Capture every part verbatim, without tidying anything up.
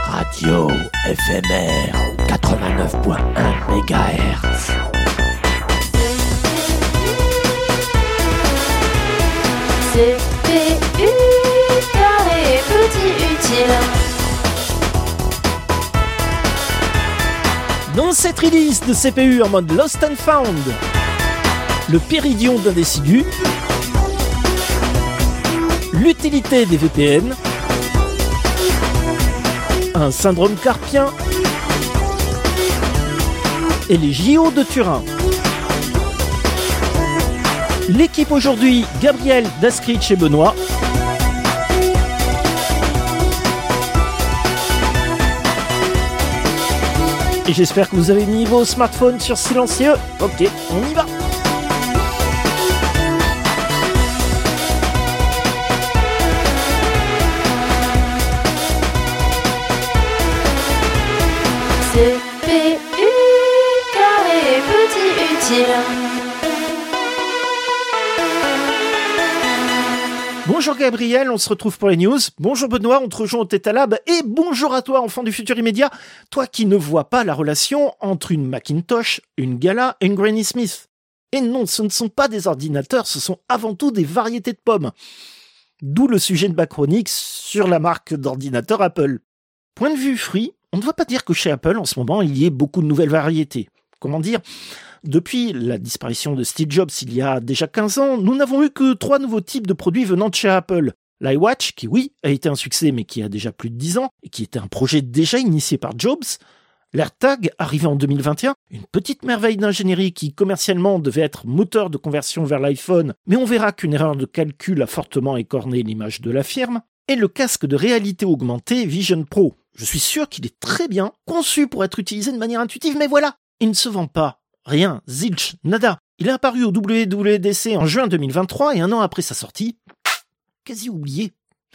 Radio F M R quatre-vingt-neuf point un mégahertz. C P U, carré petit utile. Dans cette release de C P U en mode Lost and Found, le péridion d'un décidu, l'utilité des V P N, un syndrome carpien et les J O de Turin. L'équipe aujourd'hui, Gabriel, Daskrich et Benoît. Et j'espère que vous avez mis vos smartphones sur silencieux. Ok, on y va. C P U, carré petit utile. Bonjour Gabriel, on se retrouve pour les news. Bonjour Benoît, on te rejoint au Tétalab. Et bonjour à toi, enfant du futur immédiat. Toi qui ne vois pas la relation entre une Macintosh, une Gala et une Granny Smith. Et non, ce ne sont pas des ordinateurs, ce sont avant tout des variétés de pommes. D'où le sujet de ma chronique sur la marque d'ordinateur Apple. Point de vue free, on ne va pas dire que chez Apple, en ce moment, il y ait beaucoup de nouvelles variétés. Comment dire ? Depuis la disparition de Steve Jobs il y a déjà quinze ans, nous n'avons eu que trois nouveaux types de produits venant de chez Apple. L'iWatch, qui oui, a été un succès mais qui a déjà plus de dix ans, et qui était un projet déjà initié par Jobs. L'AirTag, arrivé en deux mille vingt et un, une petite merveille d'ingénierie qui commercialement devait être moteur de conversion vers l'iPhone, mais on verra qu'une erreur de calcul a fortement écorné l'image de la firme. Et le casque de réalité augmentée Vision Pro. Je suis sûr qu'il est très bien conçu pour être utilisé de manière intuitive, mais voilà, il ne se vend pas. Rien, zilch, nada. Il est apparu au W W D C en juin deux mille vingt-trois et un an après sa sortie, quasi oublié.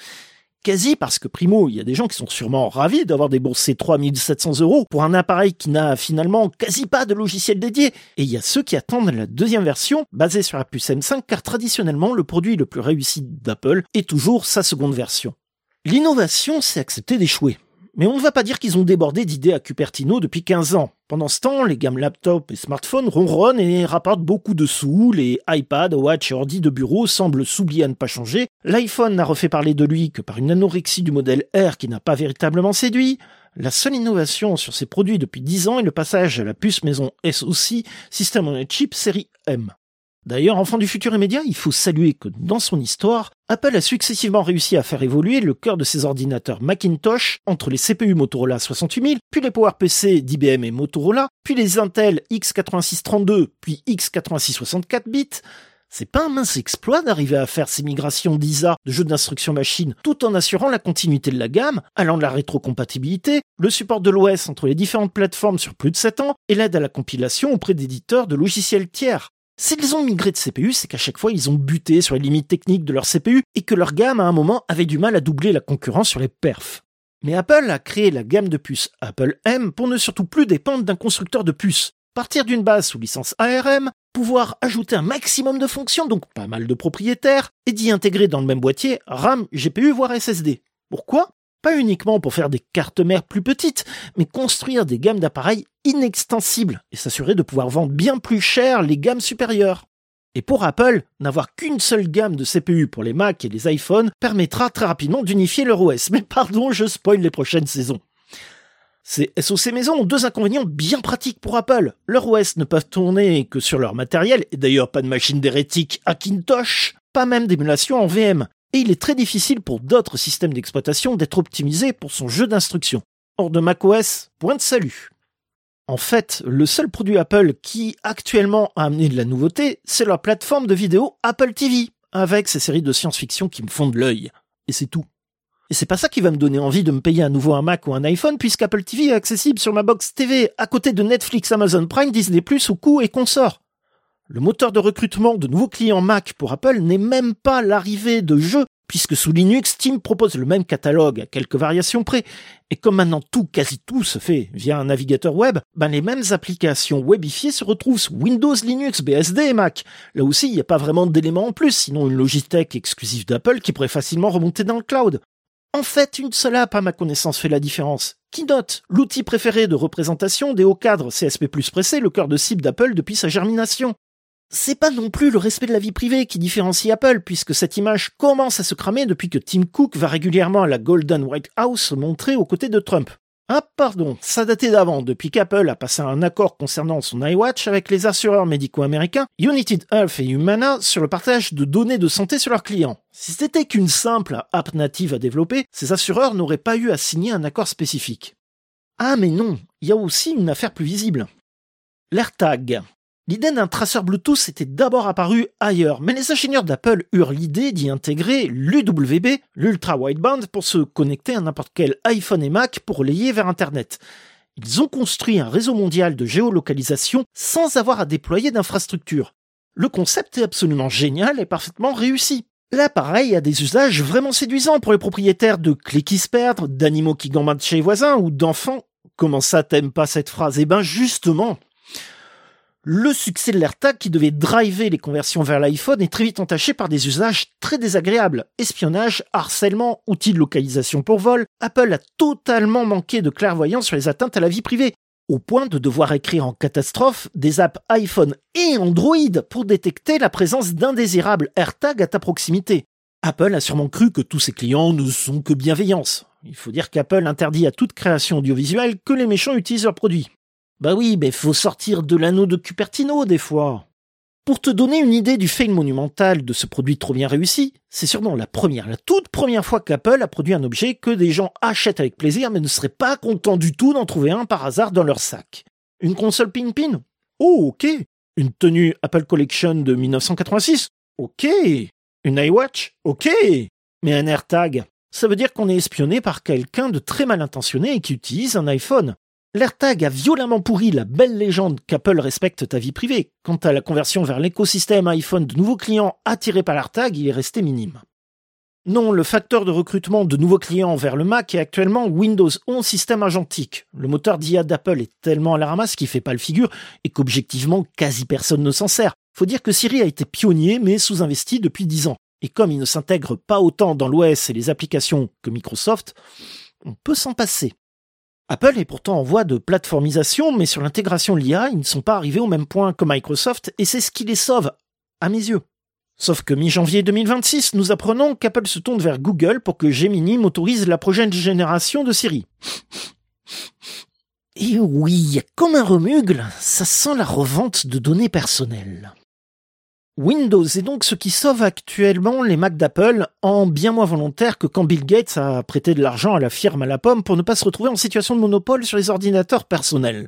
Quasi parce que primo, il y a des gens qui sont sûrement ravis d'avoir déboursé trois mille sept cents euros pour un appareil qui n'a finalement quasi pas de logiciel dédié. Et il y a ceux qui attendent la deuxième version basée sur la puce M cinq car traditionnellement, le produit le plus réussi d'Apple est toujours sa seconde version. L'innovation, c'est accepter d'échouer. Mais on ne va pas dire qu'ils ont débordé d'idées à Cupertino depuis quinze ans. Pendant ce temps, les gammes laptop et smartphones ronronnent et rapportent beaucoup de sous. Les iPad, Watch et ordi de bureau semblent s'oublier à ne pas changer. L'iPhone n'a refait parler de lui que par une anorexie du modèle R qui n'a pas véritablement séduit. La seule innovation sur ces produits depuis dix ans est le passage à la puce maison S O C, System on a Chip série M. D'ailleurs, enfant du futur immédiat, il faut saluer que dans son histoire, Apple a successivement réussi à faire évoluer le cœur de ses ordinateurs Macintosh entre les C P U Motorola soixante-huit mille, puis les PowerPC d'I B M et Motorola, puis les Intel X quatre-vingt-six trente-deux, puis X quatre-vingt-six soixante-quatre bits. C'est pas un mince exploit d'arriver à faire ces migrations d'I S A de jeux d'instruction machine tout en assurant la continuité de la gamme, allant de la rétrocompatibilité, le support de l'O S entre les différentes plateformes sur plus de sept ans et l'aide à la compilation auprès d'éditeurs de logiciels tiers. S'ils ont migré de C P U, c'est qu'à chaque fois, ils ont buté sur les limites techniques de leur C P U et que leur gamme, à un moment, avait du mal à doubler la concurrence sur les perfs. Mais Apple a créé la gamme de puces Apple M pour ne surtout plus dépendre d'un constructeur de puces. Partir d'une base sous licence A R M, pouvoir ajouter un maximum de fonctions, donc pas mal de propriétaires, et d'y intégrer dans le même boîtier RAM, G P U, voire S S D. Pourquoi ? Pas uniquement pour faire des cartes mères plus petites, mais construire des gammes d'appareils inextensibles et s'assurer de pouvoir vendre bien plus cher les gammes supérieures. Et pour Apple, n'avoir qu'une seule gamme de C P U pour les Mac et les iPhones permettra très rapidement d'unifier leur O S. Mais pardon, je spoil les prochaines saisons. Ces S O C maisons ont deux inconvénients bien pratiques pour Apple. Leurs O S ne peuvent tourner que sur leur matériel, et d'ailleurs pas de machine d'hérétique Hackintosh, pas même d'émulation en V M. Et il est très difficile pour d'autres systèmes d'exploitation d'être optimisés pour son jeu d'instruction. Hors de macOS, point de salut. En fait, le seul produit Apple qui actuellement a amené de la nouveauté, c'est leur plateforme de vidéo Apple T V, avec ces séries de science-fiction qui me font de l'œil. Et c'est tout. Et c'est pas ça qui va me donner envie de me payer à nouveau un Mac ou un iPhone, puisqu'Apple T V est accessible sur ma box T V, à côté de Netflix, Amazon Prime, Disney plus, Roku et consorts. Le moteur de recrutement de nouveaux clients Mac pour Apple n'est même pas l'arrivée de jeux, puisque sous Linux, Steam propose le même catalogue à quelques variations près. Et comme maintenant tout, quasi tout se fait via un navigateur web, ben les mêmes applications webifiées se retrouvent sous Windows, Linux, B S D et Mac. Là aussi, il n'y a pas vraiment d'éléments en plus, sinon une Logitech exclusive d'Apple qui pourrait facilement remonter dans le cloud. En fait, une seule app, à ma connaissance, fait la différence. Keynote, l'outil préféré de représentation des hauts cadres C S P plus pressés, le cœur de cible d'Apple depuis sa germination. C'est pas non plus le respect de la vie privée qui différencie Apple, puisque cette image commence à se cramer depuis que Tim Cook va régulièrement à la Golden White House se montrer aux côtés de Trump. Ah pardon, ça datait d'avant, depuis qu'Apple a passé un accord concernant son iWatch avec les assureurs médicaux américains United Health et Humana sur le partage de données de santé sur leurs clients. Si c'était qu'une simple app native à développer, ces assureurs n'auraient pas eu à signer un accord spécifique. Ah mais non, il y a aussi une affaire plus visible. L'AirTag. L'idée d'un traceur Bluetooth était d'abord apparue ailleurs, mais les ingénieurs d'Apple eurent l'idée d'y intégrer l'U W B, l'Ultra Wideband, pour se connecter à n'importe quel iPhone et Mac pour relayer vers Internet. Ils ont construit un réseau mondial de géolocalisation sans avoir à déployer d'infrastructure. Le concept est absolument génial et parfaitement réussi. L'appareil a des usages vraiment séduisants pour les propriétaires de clés qui se perdent, d'animaux qui gambadent chez les voisins ou d'enfants. Comment ça, t'aimes pas cette phrase ? Eh ben justement. Le succès de l'AirTag qui devait driver les conversions vers l'iPhone est très vite entaché par des usages très désagréables. Espionnage, harcèlement, outils de localisation pour vol. Apple a totalement manqué de clairvoyance sur les atteintes à la vie privée, au point de devoir écrire en catastrophe des apps iPhone et Android pour détecter la présence d'indésirables AirTag à ta proximité. Apple a sûrement cru que tous ses clients ne sont que bienveillance. Il faut dire qu'Apple interdit à toute création audiovisuelle que les méchants utilisent leurs produits. Bah oui, mais faut sortir de l'anneau de Cupertino des fois. Pour te donner une idée du fail monumental de ce produit trop bien réussi, c'est sûrement la première, la toute première fois qu'Apple a produit un objet que des gens achètent avec plaisir mais ne seraient pas contents du tout d'en trouver un par hasard dans leur sac. Une console Pin-Pin ? Oh, ok. Une tenue Apple Collection de dix-neuf cent quatre-vingt-six ? Ok. Une iWatch ? Ok. Mais un AirTag ? Ça veut dire qu'on est espionné par quelqu'un de très mal intentionné et qui utilise un iPhone. L'AirTag a violemment pourri la belle légende qu'Apple respecte ta vie privée. Quant à la conversion vers l'écosystème iPhone de nouveaux clients attirés par l'AirTag, il est resté minime. Non, le facteur de recrutement de nouveaux clients vers le Mac est actuellement Windows onze système agentique. Le moteur d'I A d'Apple est tellement à la ramasse qu'il fait pas le figure et qu'objectivement quasi personne ne s'en sert. Faut dire que Siri a été pionnier mais sous-investi depuis dix ans. Et comme il ne s'intègre pas autant dans l'O S et les applications que Microsoft, on peut s'en passer. Apple est pourtant en voie de plateformisation, mais sur l'intégration de l'I A, ils ne sont pas arrivés au même point que Microsoft, et c'est ce qui les sauve, à mes yeux. Sauf que mi-janvier deux mille vingt-six, nous apprenons qu'Apple se tourne vers Google pour que Gemini m'autorise la prochaine génération de Siri. Et oui, comme un remugle, ça sent la revente de données personnelles. Windows est donc ce qui sauve actuellement les Macs d'Apple, en bien moins volontaire que quand Bill Gates a prêté de l'argent à la firme à la pomme pour ne pas se retrouver en situation de monopole sur les ordinateurs personnels.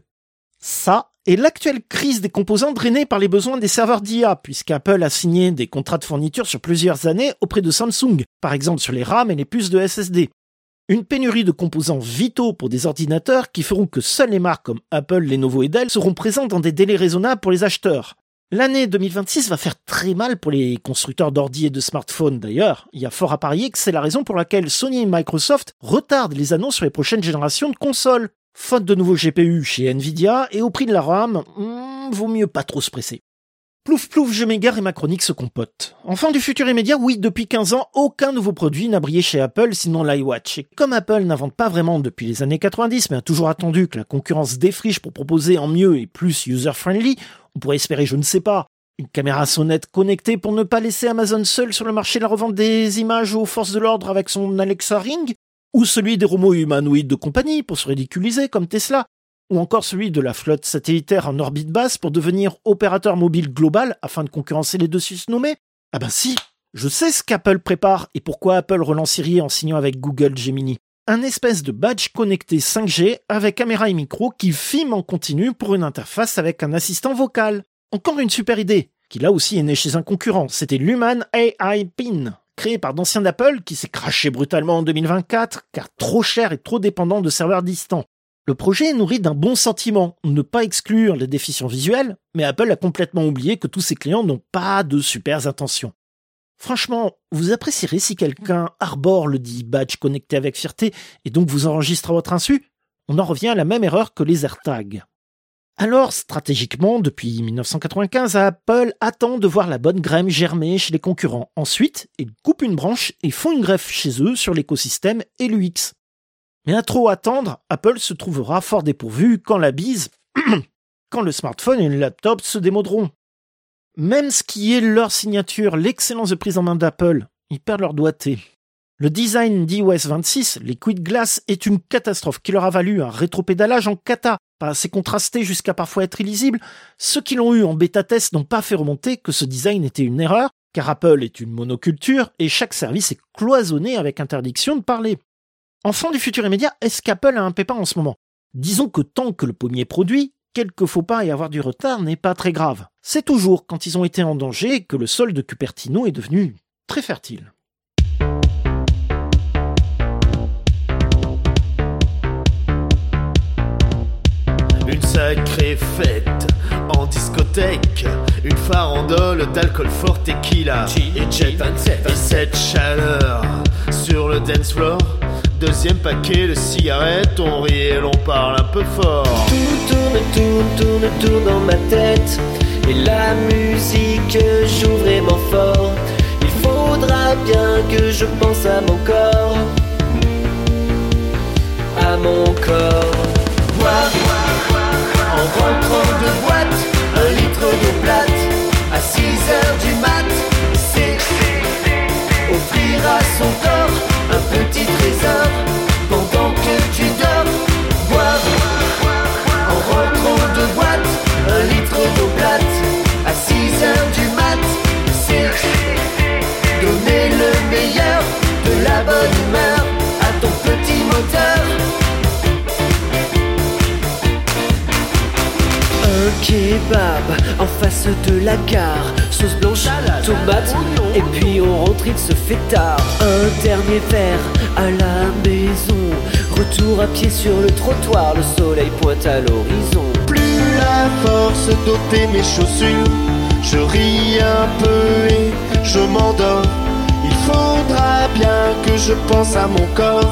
Ça est l'actuelle crise des composants drainée par les besoins des serveurs d'I A, puisqu'Apple a signé des contrats de fourniture sur plusieurs années auprès de Samsung, par exemple sur les RAM et les puces de S S D. Une pénurie de composants vitaux pour des ordinateurs qui feront que seules les marques comme Apple, Lenovo et Dell seront présentes dans des délais raisonnables pour les acheteurs. L'année deux mille vingt-six va faire très mal pour les constructeurs d'ordi et de smartphones d'ailleurs. Il y a fort à parier que c'est la raison pour laquelle Sony et Microsoft retardent les annonces sur les prochaines générations de consoles. Faute de nouveaux G P U chez Nvidia et au prix de la RAM, hmm, vaut mieux pas trop se presser. Plouf plouf, je m'égare et ma chronique se compote. Enfant du futur immédiat, oui, depuis quinze ans, aucun nouveau produit n'a brillé chez Apple sinon l'iWatch. Et comme Apple n'invente pas vraiment depuis les années quatre-vingt-dix, mais a toujours attendu que la concurrence défriche pour proposer en mieux et plus user-friendly, on pourrait espérer, je ne sais pas, une caméra sonnette connectée pour ne pas laisser Amazon seul sur le marché de la revente des images aux forces de l'ordre avec son Alexa Ring, ou celui des robots humanoïdes de compagnie pour se ridiculiser comme Tesla, ou encore celui de la flotte satellitaire en orbite basse pour devenir opérateur mobile global afin de concurrencer les deux susnommés. Ah ben si, je sais ce qu'Apple prépare et pourquoi Apple relance Siri en signant avec Google Gemini. Un espèce de badge connecté cinq G avec caméra et micro qui filme en continu pour une interface avec un assistant vocal. Encore une super idée, qui là aussi est née chez un concurrent, c'était l'Human A I Pin, créé par d'anciens d'Apple qui s'est craché brutalement en deux mille vingt-quatre car trop cher et trop dépendant de serveurs distants. Le projet est nourri d'un bon sentiment, ne pas exclure les déficients visuels, mais Apple a complètement oublié que tous ses clients n'ont pas de super intentions. Franchement, vous apprécierez si quelqu'un arbore le dit badge connecté avec fierté et donc vous enregistre à votre insu ? On en revient à la même erreur que les AirTags. Alors, stratégiquement, depuis dix-neuf cent quatre-vingt-quinze, Apple attend de voir la bonne graine germer chez les concurrents. Ensuite, ils coupent une branche et font une greffe chez eux sur l'écosystème et l'U X. Mais à trop attendre, Apple se trouvera fort dépourvu quand la bise, quand le smartphone et le laptop se démoderont. Même ce qui est leur signature, l'excellence de prise en main d'Apple, ils perdent leur doigté. Le design d'iOS vingt-six, Liquid Glass, est une catastrophe qui leur a valu un rétropédalage en kata, pas assez contrasté jusqu'à parfois être illisible. Ceux qui l'ont eu en bêta-test n'ont pas fait remonter que ce design était une erreur, car Apple est une monoculture et chaque service est cloisonné avec interdiction de parler. Enfant du futur immédiat, est-ce qu'Apple a un pépin en ce moment ? Disons que tant que le pommier produit, quelques faux pas et avoir du retard n'est pas très grave. C'est toujours quand ils ont été en danger que le sol de Cupertino est devenu très fertile. Une sacrée fête en discothèque, une farandole d'alcool fort tequila et jet vingt-sept. Et cette chaleur sur le dance floor, deuxième paquet de cigarettes, on rit et l'on parle un peu fort. Tout tourne, tourne, tourne, tourne dans ma tête, et la musique joue vraiment fort. Il faudra bien que je pense à mon corps, à mon corps. Boire en rentrant de boîte, un litre d'eau plate, à six heures du mat, c'est offrir à son corps un petit trésor, pendant que tu dors. Boire en rentrant de boîte, un litre d'eau plate, à six heures du mat, c'est donner le meilleur, de la bonne humeur à ton petit moteur. Un kebab en face de la gare, sauce blanche, tomate, et puis on rentre, il se fait tard. Un dernier verre à la maison, retour à pied sur le trottoir, le soleil pointe à l'horizon. Plus la force d'ôter mes chaussures, je ris un peu et je m'endors. Il faudra bien que je pense à mon corps,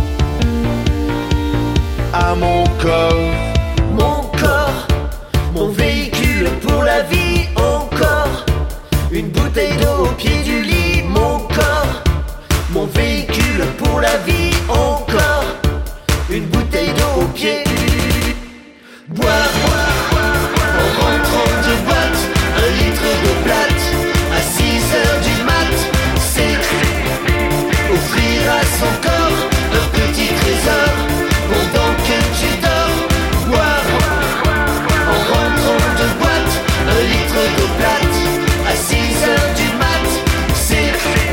à mon corps. Mon corps, mon véhicule pour la vie, encore. Une bouteille d'eau au pied du lit, mon corps. Mon véhicule pour la vie, encore. Une bouteille d'eau au pied du lit. Boire, en rentrant de boîte, un litre d'eau plate, à six heures du mat, c'est offrir à son corps un petit trésor, pendant que tu dors. Boire en rentrant de boîte, un litre d'eau plate, à six heures du mat, c'est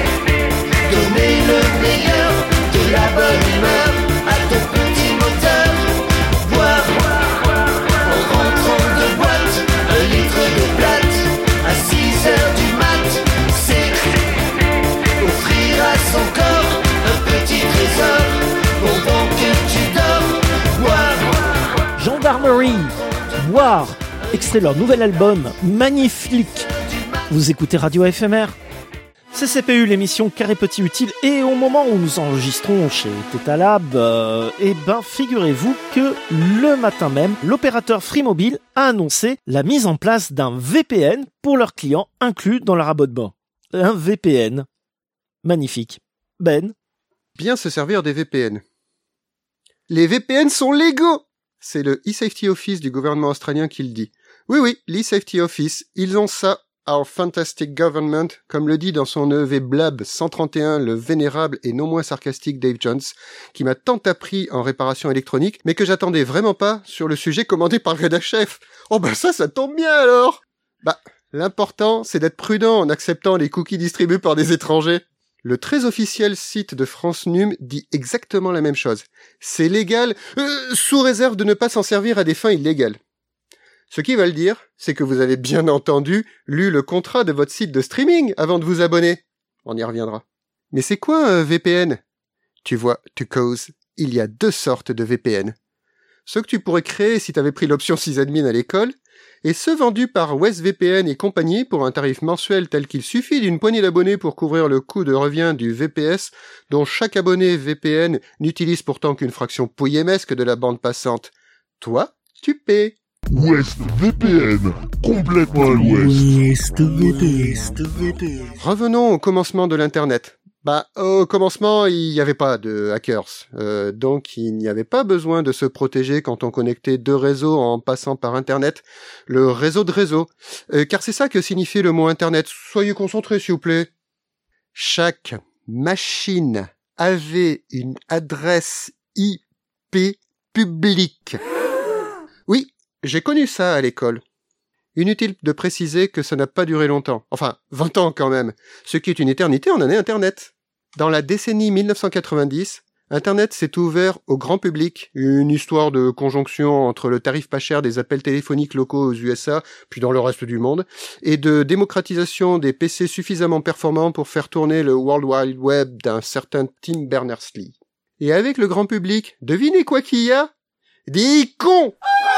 donner le meilleur, de la bonne humeur à ton petit moteur. Boire en rentrant de boîte, un litre d'eau plate, à six heures du mat, c'est offrir à son corps un petit trésor, pendant que tu dors. Boire. Gendarmerie, Boire, extrait leur nouvel album, magnifique. Vous écoutez Radio F M R. C C P U, l'émission Carré Petit Utile, et au moment où nous enregistrons chez Theta Lab, euh, eh ben, figurez-vous que le matin même, l'opérateur Free Mobile a annoncé la mise en place d'un V P N pour leurs clients inclus dans leur abonnement. Un V P N. Magnifique. Ben? Bien se servir des V P N. Les V P N sont légaux! C'est le e-Safety Office du gouvernement australien qui le dit. Oui, oui, l'e-Safety Office, ils ont ça. Our Fantastic Government, comme le dit dans son E V Blab cent trente et un le vénérable et non moins sarcastique Dave Jones, qui m'a tant appris en réparation électronique, mais que j'attendais vraiment pas sur le sujet commandé par le rédac chef. Oh bah ça, ça tombe bien alors! Bah, l'important, c'est d'être prudent en acceptant les cookies distribués par des étrangers. Le très officiel site de France Num dit exactement la même chose. C'est légal, euh, sous réserve de ne pas s'en servir à des fins illégales. Ce qui va le dire, c'est que vous avez bien entendu lu le contrat de votre site de streaming avant de vous abonner. On y reviendra. Mais c'est quoi un V P N? Tu vois, tu causes, il y a deux sortes de V P N. Ceux que tu pourrais créer si t'avais pris l'option sysadmin à l'école, et ceux vendus par WestVPN et compagnie pour un tarif mensuel tel qu'il suffit d'une poignée d'abonnés pour couvrir le coût de revient du V P S, dont chaque abonné V P N n'utilise pourtant qu'une fraction pouillemesque de la bande passante. Toi, tu paies. Ouest V P N, complètement à l'ouest. Revenons au commencement de l'Internet. Bah, au commencement, il n'y avait pas de hackers. Euh, donc, il n'y avait pas besoin de se protéger quand on connectait deux réseaux en passant par Internet. Le réseau de réseaux. Euh, car c'est ça que signifiait le mot Internet. Soyez concentrés, s'il vous plaît. Chaque machine avait une adresse I P publique. Oui, j'ai connu ça à l'école. Inutile de préciser que ça n'a pas duré longtemps. Enfin, vingt ans quand même. Ce qui est une éternité en année Internet. Dans la décennie mille neuf cent quatre-vingt-dix, Internet s'est ouvert au grand public. Une histoire de conjonction entre le tarif pas cher des appels téléphoniques locaux aux U S A, puis dans le reste du monde, et de démocratisation des P C suffisamment performants pour faire tourner le World Wide Web d'un certain Tim Berners-Lee. Et avec le grand public, devinez quoi qu'il y a ? Des cons !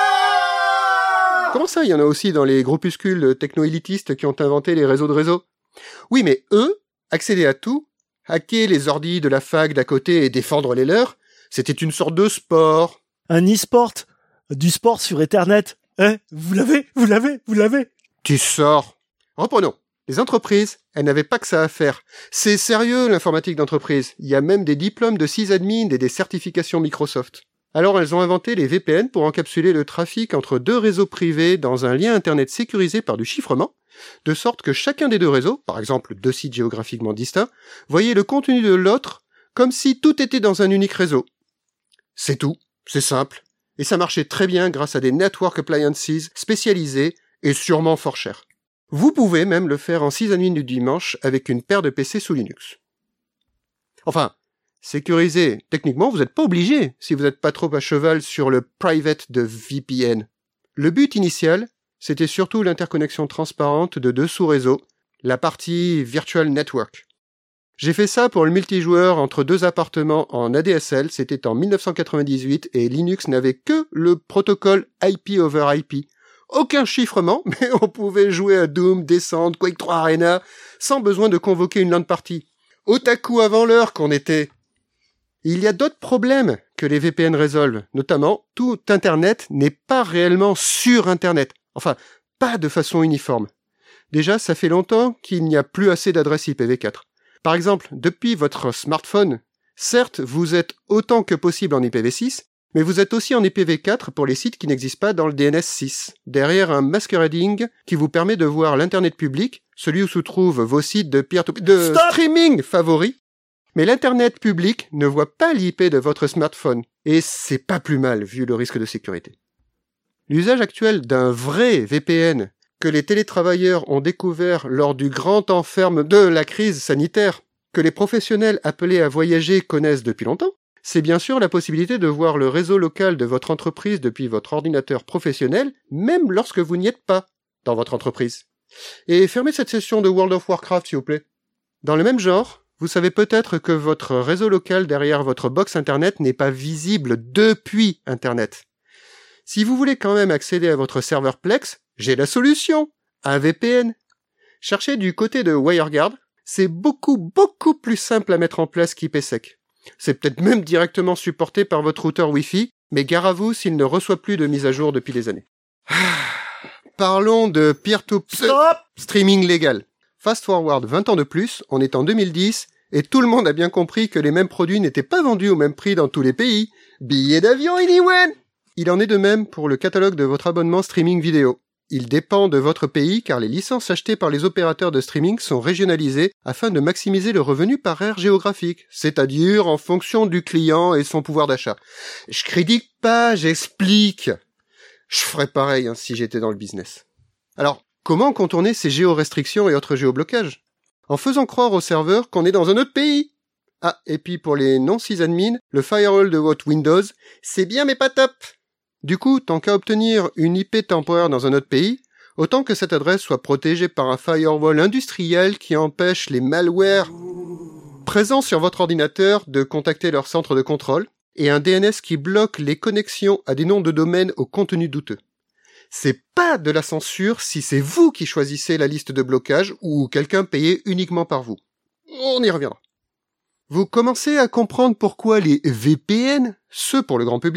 Comment ça, il y en a aussi dans les groupuscules techno-élitistes qui ont inventé les réseaux de réseaux ? Oui, mais eux, accéder à tout, hacker les ordis de la fac d'à côté et défendre les leurs, c'était une sorte de sport. Un e-sport ? Du sport sur Internet ? Hein ? Vous l'avez ? Vous l'avez ? Vous l'avez ? Tu sors. Reprenons. Les entreprises, elles n'avaient pas que ça à faire. C'est sérieux, l'informatique d'entreprise. Il y a même des diplômes de sysadmin et des certifications Microsoft. Alors elles ont inventé les V P N pour encapsuler le trafic entre deux réseaux privés dans un lien Internet sécurisé par du chiffrement, de sorte que chacun des deux réseaux, par exemple deux sites géographiquement distincts, voyait le contenu de l'autre comme si tout était dans un unique réseau. C'est tout, c'est simple, et ça marchait très bien grâce à des network appliances spécialisés et sûrement fort chers. Vous pouvez même le faire en sysadmin du dimanche avec une paire de P C sous Linux. Enfin, sécurisé, techniquement, vous n'êtes pas obligé si vous n'êtes pas trop à cheval sur le private de V P N. Le but initial, c'était surtout l'interconnexion transparente de deux sous-réseaux, la partie Virtual Network. J'ai fait ça pour le multijoueur entre deux appartements en A D S L, c'était en mille neuf cent quatre-vingt-dix-huit, et Linux n'avait que le protocole I P over I P. Aucun chiffrement, mais on pouvait jouer à Doom, Descent, Quake trois Arena, sans besoin de convoquer une LAN party. Otaku avant l'heure qu'on était. Il y a d'autres problèmes que les V P N résolvent, notamment tout Internet n'est pas réellement sur Internet, enfin, pas de façon uniforme. Déjà, ça fait longtemps qu'il n'y a plus assez d'adresses I P v quatre. Par exemple, depuis votre smartphone, certes, vous êtes autant que possible en I P v six, mais vous êtes aussi en I P v quatre pour les sites qui n'existent pas dans le D N S six, derrière un masquerading qui vous permet de voir l'Internet public, celui où se trouvent vos sites de peer-to-peer, de Stop streaming favoris. Mais l'Internet public ne voit pas l'I P de votre smartphone, et c'est pas plus mal vu le risque de sécurité. L'usage actuel d'un vrai V P N que les télétravailleurs ont découvert lors du grand enferme de la crise sanitaire, que les professionnels appelés à voyager connaissent depuis longtemps, c'est bien sûr la possibilité de voir le réseau local de votre entreprise depuis votre ordinateur professionnel, même lorsque vous n'y êtes pas dans votre entreprise. Et fermez cette session de World of Warcraft, s'il vous plaît. Dans le même genre, vous savez peut-être que votre réseau local derrière votre box Internet n'est pas visible depuis Internet. Si vous voulez quand même accéder à votre serveur Plex, j'ai la solution, un V P N. Cherchez du côté de WireGuard, c'est beaucoup, beaucoup plus simple à mettre en place qu'I P sec. C'est peut-être même directement supporté par votre routeur Wi-Fi, mais gare à vous s'il ne reçoit plus de mise à jour depuis des années. Parlons de peer-to-peer streaming légal. Fast forward vingt ans de plus, on est en deux mille dix, et tout le monde a bien compris que les mêmes produits n'étaient pas vendus au même prix dans tous les pays. Billets d'avion anyway! Il en est de même pour le catalogue de votre abonnement streaming vidéo. Il dépend de votre pays car les licences achetées par les opérateurs de streaming sont régionalisées afin de maximiser le revenu par aire géographique, c'est-à-dire en fonction du client et son pouvoir d'achat. Je critique pas, j'explique. Je ferais pareil hein, si j'étais dans le business. Alors, comment contourner ces géorestrictions et autres géoblocages ? En faisant croire au serveur qu'on est dans un autre pays. Ah, et puis pour les non-sysadmins, le firewall de votre Windows, c'est bien mais pas top. Du coup, tant qu'à obtenir une I P temporaire dans un autre pays, autant que cette adresse soit protégée par un firewall industriel qui empêche les malwares présents sur votre ordinateur de contacter leur centre de contrôle, et un D N S qui bloque les connexions à des noms de domaine au contenu douteux. C'est pas de la censure si c'est vous qui choisissez la liste de blocage ou quelqu'un payé uniquement par vous. On y reviendra. Vous commencez à comprendre pourquoi les V P N, ceux pour le grand public,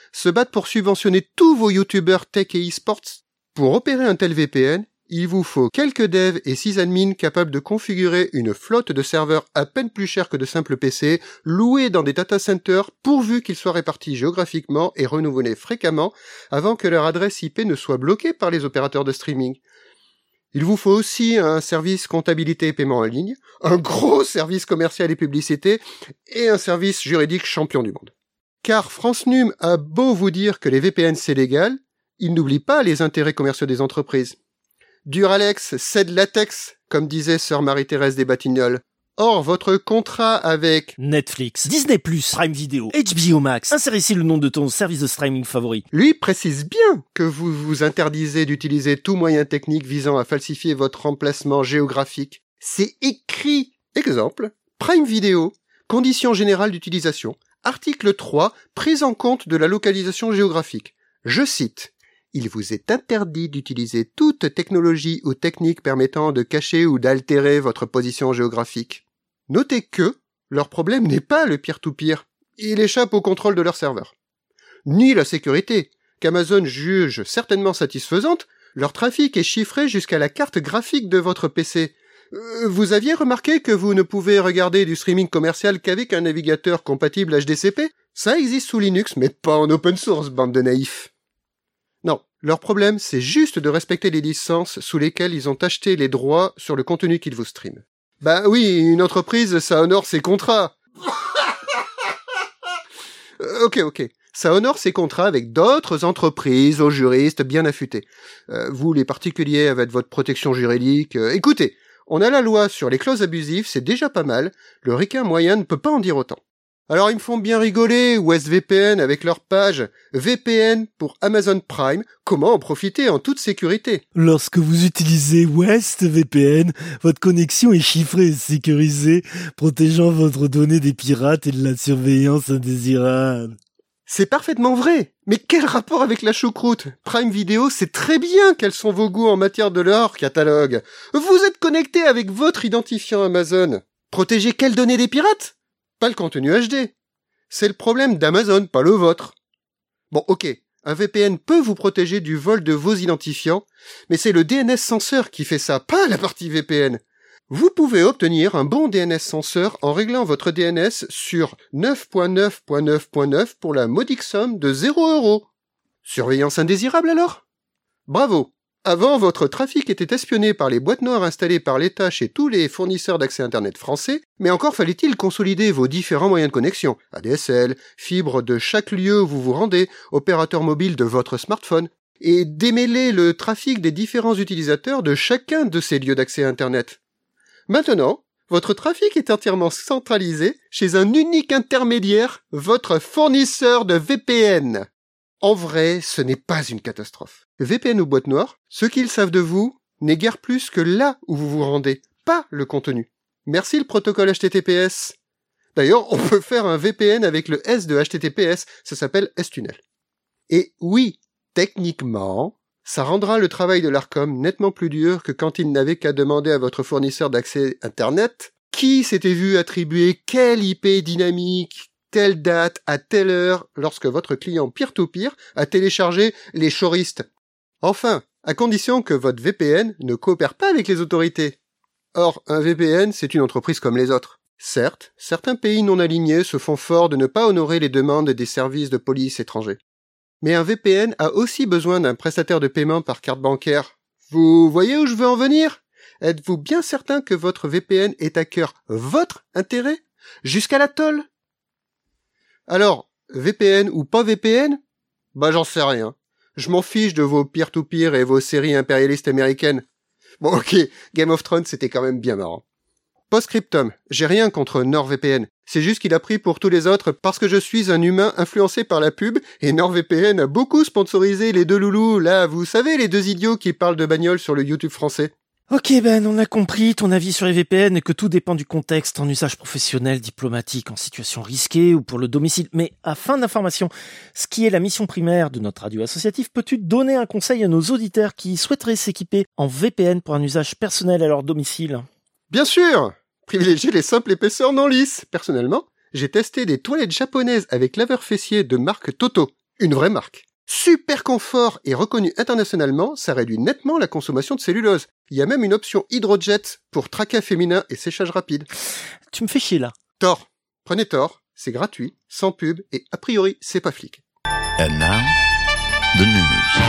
se battent pour subventionner tous vos youtubeurs tech et e-sports. Pour opérer un tel V P N, il vous faut quelques devs et sysadmins capables de configurer une flotte de serveurs à peine plus chers que de simples P C, loués dans des data centers pourvu qu'ils soient répartis géographiquement et renouvelés fréquemment avant que leur adresse I P ne soit bloquée par les opérateurs de streaming. Il vous faut aussi un service comptabilité et paiement en ligne, un gros service commercial et publicité, et un service juridique champion du monde. Car France Num a beau vous dire que les V P N c'est légal, il n'oublie pas les intérêts commerciaux des entreprises. Duralex cède latex, comme disait sœur Marie-Thérèse des Batignolles. Or, votre contrat avec Netflix, Disney plus, Prime Video, H B O Max, insère ici le nom de ton service de streaming favori. lui précise bien que vous vous interdisez d'utiliser tout moyen technique visant à falsifier votre emplacement géographique. C'est écrit. Exemple, Prime Video, conditions générales d'utilisation, article trois, prise en compte de la localisation géographique. Je cite. Il vous est interdit d'utiliser toute technologie ou technique permettant de cacher ou d'altérer votre position géographique. Notez que leur problème n'est pas le peer-to-peer. Il échappe au contrôle de leur serveur. Ni la sécurité, qu'Amazon juge certainement satisfaisante, leur trafic est chiffré jusqu'à la carte graphique de votre P C. Euh, vous aviez remarqué que vous ne pouvez regarder du streaming commercial qu'avec un navigateur compatible H D C P ? Ça existe sous Linux, mais pas en open source, bande de naïfs. Non, leur problème, c'est juste de respecter les licences sous lesquelles ils ont acheté les droits sur le contenu qu'ils vous streament. Bah oui, une entreprise, ça honore ses contrats. euh, ok, ok. Ça honore ses contrats avec d'autres entreprises aux juristes bien affûtés. Euh, vous, les particuliers, avec votre protection juridique, euh, écoutez, on a la loi sur les clauses abusives, c'est déjà pas mal. Le ricain moyen ne peut pas en dire autant. Alors ils me font bien rigoler, WestVPN, avec leur page V P N pour Amazon Prime, comment en profiter en toute sécurité. Lorsque vous utilisez WestVPN, votre connexion est chiffrée et sécurisée, protégeant votre donnée des pirates et de la surveillance indésirable. C'est parfaitement vrai, mais quel rapport avec la choucroute ? Prime Video sait très bien quels sont vos goûts en matière de leur catalogue. Vous êtes connecté avec votre identifiant Amazon. Protégez quelles données des pirates ? Pas le contenu H D. C'est le problème d'Amazon, pas le vôtre. Bon, ok, un V P N peut vous protéger du vol de vos identifiants, mais c'est le D N S censeur qui fait ça, pas la partie V P N. Vous pouvez obtenir un bon D N S censeur en réglant votre D N S sur neuf point neuf point neuf point neuf pour la modique somme de zéro euro. Surveillance indésirable alors ? Bravo. Avant, votre trafic était espionné par les boîtes noires installées par l'État chez tous les fournisseurs d'accès Internet français, mais encore fallait-il consolider vos différents moyens de connexion, A D S L, fibre de chaque lieu où vous vous rendez, opérateur mobile de votre smartphone, et démêler le trafic des différents utilisateurs de chacun de ces lieux d'accès Internet. Maintenant, votre trafic est entièrement centralisé chez un unique intermédiaire, votre fournisseur de V P N. En vrai, ce n'est pas une catastrophe. V P N ou boîte noire, ce qu'ils savent de vous n'est guère plus que là où vous vous rendez, pas le contenu. Merci le protocole H T T P S. D'ailleurs, on peut faire un V P N avec le S de H T T P S, ça s'appelle S-Tunnel. Et oui, techniquement, ça rendra le travail de l'Arcom nettement plus dur que quand il n'avait qu'à demander à votre fournisseur d'accès Internet qui s'était vu attribuer quelle I P dynamique, telle date, à telle heure, lorsque votre client peer-to-peer a téléchargé les choristes. Enfin, à condition que votre V P N ne coopère pas avec les autorités. Or, un V P N, c'est une entreprise comme les autres. Certes, certains pays non alignés se font fort de ne pas honorer les demandes des services de police étrangers. Mais un V P N a aussi besoin d'un prestataire de paiement par carte bancaire. Vous voyez où je veux en venir ? Êtes-vous bien certain que votre V P N est à cœur votre intérêt ? Jusqu'à la tôle ? Alors, V P N ou pas V P N ? Bah j'en sais rien. Je m'en fiche de vos peer-to-peer et vos séries impérialistes américaines. Bon ok, Game of Thrones c'était quand même bien marrant. Post-scriptum, j'ai rien contre NordVPN. C'est juste qu'il a pris pour tous les autres parce que je suis un humain influencé par la pub et NordVPN a beaucoup sponsorisé les deux loulous, là, vous savez, les deux idiots qui parlent de bagnole sur le YouTube français. Ok Ben, on a compris ton avis sur les V P N et que tout dépend du contexte en usage professionnel, diplomatique, en situation risquée ou pour le domicile. Mais à fin d'information, ce qui est la mission primaire de notre radio associatif, peux-tu donner un conseil à nos auditeurs qui souhaiteraient s'équiper en V P N pour un usage personnel à leur domicile ? Bien sûr ! Privilégiez les simples épaisseurs non lisses. Personnellement, j'ai testé des toilettes japonaises avec laveur fessier de marque Toto. Une vraie marque. Super confort et reconnu internationalement, ça réduit nettement la consommation de cellulose. Il y a même une option hydrojet pour tracas féminin et séchage rapide. Tu me fais chier là. Thor. Prenez Thor, c'est gratuit, sans pub et a priori, c'est pas flic. And now, the news.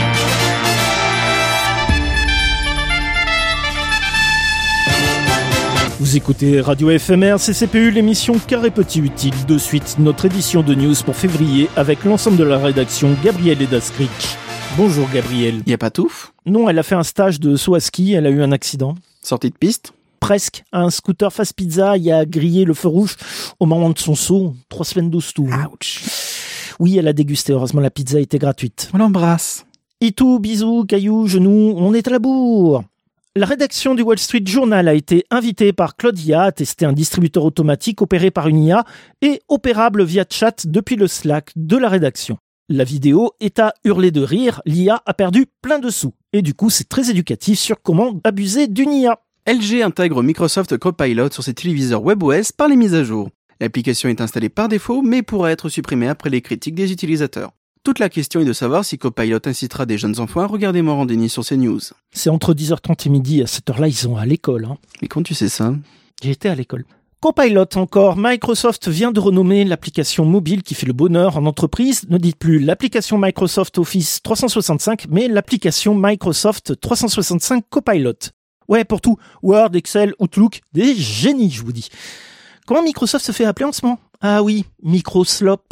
Vous écoutez Radio F M R, C C P U, l'émission Carré Petit Utile. De suite, notre édition de news pour février avec l'ensemble de la rédaction, Gabrielle Edaskrik. Bonjour Gabrielle. Y a pas tout? Non, elle a fait un stage de saut à ski, elle a eu un accident. Sortie de piste? Presque. Un scooter Fast Pizza y a grillé le feu rouge au moment de son saut. Trois semaines d'houstou. Ouch. Oui, elle a dégusté. Heureusement, la pizza était gratuite. On l'embrasse. Itou, bisous, cailloux, genoux, on est à la bourre. La rédaction du Wall Street Journal a été invitée par Claude I A à tester un distributeur automatique opéré par une I A et opérable via chat depuis le Slack de la rédaction. La vidéo est à hurler de rire, l'I A a perdu plein de sous. Et du coup, c'est très éducatif sur comment abuser d'une I A. L G intègre Microsoft Copilot sur ses téléviseurs WebOS par les mises à jour. L'application est installée par défaut, mais pourra être supprimée après les critiques des utilisateurs. Toute la question est de savoir si Copilot incitera des jeunes enfants à regarder Morandini sur ces news. C'est entre dix heures trente et midi, à cette heure-là, ils sont à l'école. Hein. Mais quand tu sais ça? J'étais à l'école. Copilot encore, Microsoft vient de renommer l'application mobile qui fait le bonheur en entreprise. Ne dites plus l'application Microsoft Office trois cent soixante-cinq, mais l'application Microsoft trois cent soixante-cinq Copilot. Ouais, pour tout, Word, Excel, Outlook, des génies, je vous dis. Comment Microsoft se fait appeler en ce moment? Ah oui, Microslop.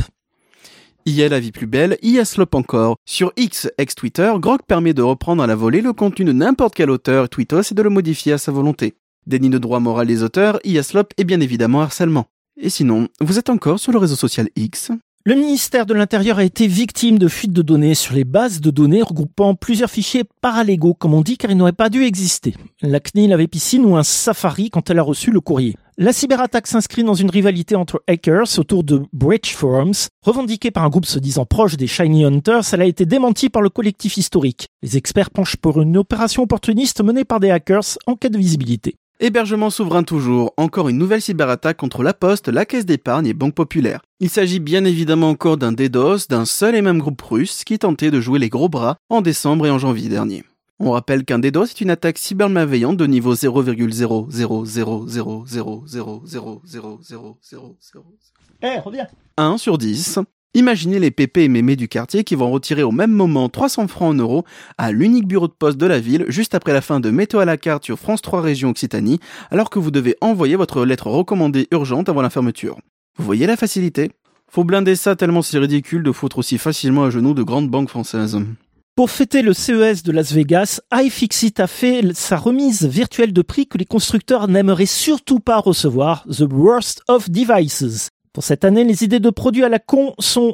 I A la vie plus belle, I A Slop encore. Sur X, ex-Twitter, Grok permet de reprendre à la volée le contenu de n'importe quel auteur tweetos et de le modifier à sa volonté. Déni de droit moral des auteurs, I A Slop est bien évidemment harcèlement. Et sinon, vous êtes encore sur le réseau social X? Le ministère de l'Intérieur a été victime de fuites de données sur les bases de données regroupant plusieurs fichiers paralégaux, comme on dit, car ils n'auraient pas dû exister. La C N I L avait piscine ou un Safari quand elle a reçu le courrier. La cyberattaque s'inscrit dans une rivalité entre hackers autour de Breach Forums. Revendiquée par un groupe se disant proche des Shiny Hunters, elle a été démentie par le collectif historique. Les experts penchent pour une opération opportuniste menée par des hackers en quête de visibilité. Hébergement souverain toujours, encore une nouvelle cyberattaque contre La Poste, la Caisse d'épargne et Banque Populaire. Il s'agit bien évidemment encore d'un DDoS d'un seul et même groupe russe qui tentait de jouer les gros bras en décembre et en janvier dernier. On rappelle qu'un DDoS est une attaque cybermalveillante de niveau zéro virgule zéro zéro zéro zéro zéro zéro zéro zéro zéro zéro zéro Eh, reviens. un sur dix. Imaginez les pépés et mémés du quartier qui vont retirer au même moment trois cents francs en euros à l'unique bureau de poste de la ville juste après la fin de Météo à la carte sur France trois Régions Occitanie, alors que vous devez envoyer votre lettre recommandée urgente avant la fermeture. Vous voyez la facilité? Faut blinder ça tellement c'est ridicule de foutre aussi facilement à genoux de grandes banques françaises. Pour fêter le C E S de Las Vegas, iFixit a fait sa remise virtuelle de prix que les constructeurs n'aimeraient surtout pas recevoir, The Worst of Devices. Pour cette année, les idées de produits à la con sont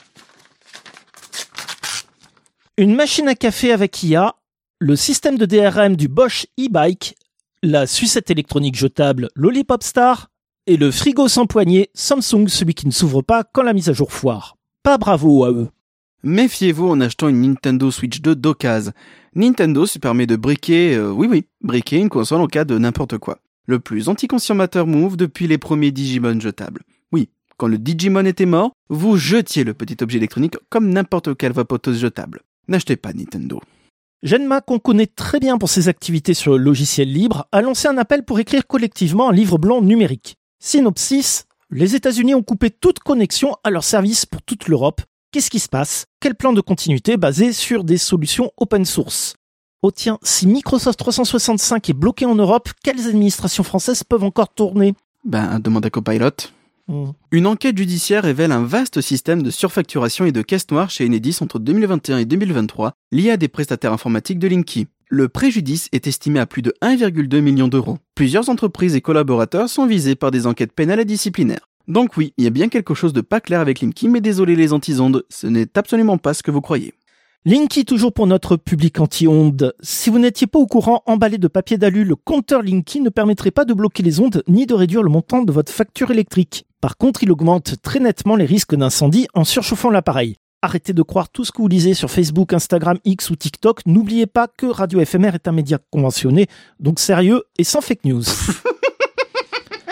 une machine à café avec I A, le système de D R M du Bosch e-bike, la sucette électronique jetable Lollipop Star et le frigo sans poignée Samsung, celui qui ne s'ouvre pas quand la mise à jour foire. Pas bravo à eux. Méfiez-vous en achetant une Nintendo Switch deux d'occasion. Nintendo se permet de briquer, euh, oui oui, briquer une console en cas de n'importe quoi. Le plus anti-consommateur move depuis les premiers Digimon jetables. Oui, quand le Digimon était mort, vous jetiez le petit objet électronique comme n'importe quelle vapoteuse jetable. N'achetez pas Nintendo. Genma, qu'on connaît très bien pour ses activités sur le logiciel libre, a lancé un appel pour écrire collectivement un livre blanc numérique. Synopsis, les États-Unis ont coupé toute connexion à leurs services pour toute l'Europe. Qu'est-ce qui se passe? Quel plan de continuité basé sur des solutions open source? Oh tiens, si Microsoft trois cent soixante-cinq est bloqué en Europe, quelles administrations françaises peuvent encore tourner? Ben, demande à Copilot. Mmh. Une enquête judiciaire révèle un vaste système de surfacturation et de caisse noire chez Enedis entre deux mille vingt et un et deux mille vingt-trois, lié à des prestataires informatiques de Linky. Le préjudice est estimé à plus de un virgule deux million d'euros. Plusieurs entreprises et collaborateurs sont visés par des enquêtes pénales et disciplinaires. Donc oui, il y a bien quelque chose de pas clair avec Linky, mais désolé les anti-ondes, ce n'est absolument pas ce que vous croyez. Linky toujours pour notre public anti-ondes. Si vous n'étiez pas au courant, emballé de papier d'alu, le compteur Linky ne permettrait pas de bloquer les ondes ni de réduire le montant de votre facture électrique. Par contre, il augmente très nettement les risques d'incendie en surchauffant l'appareil. Arrêtez de croire tout ce que vous lisez sur Facebook, Instagram, X ou TikTok. N'oubliez pas que Radio F M R est un média conventionné, donc sérieux et sans fake news.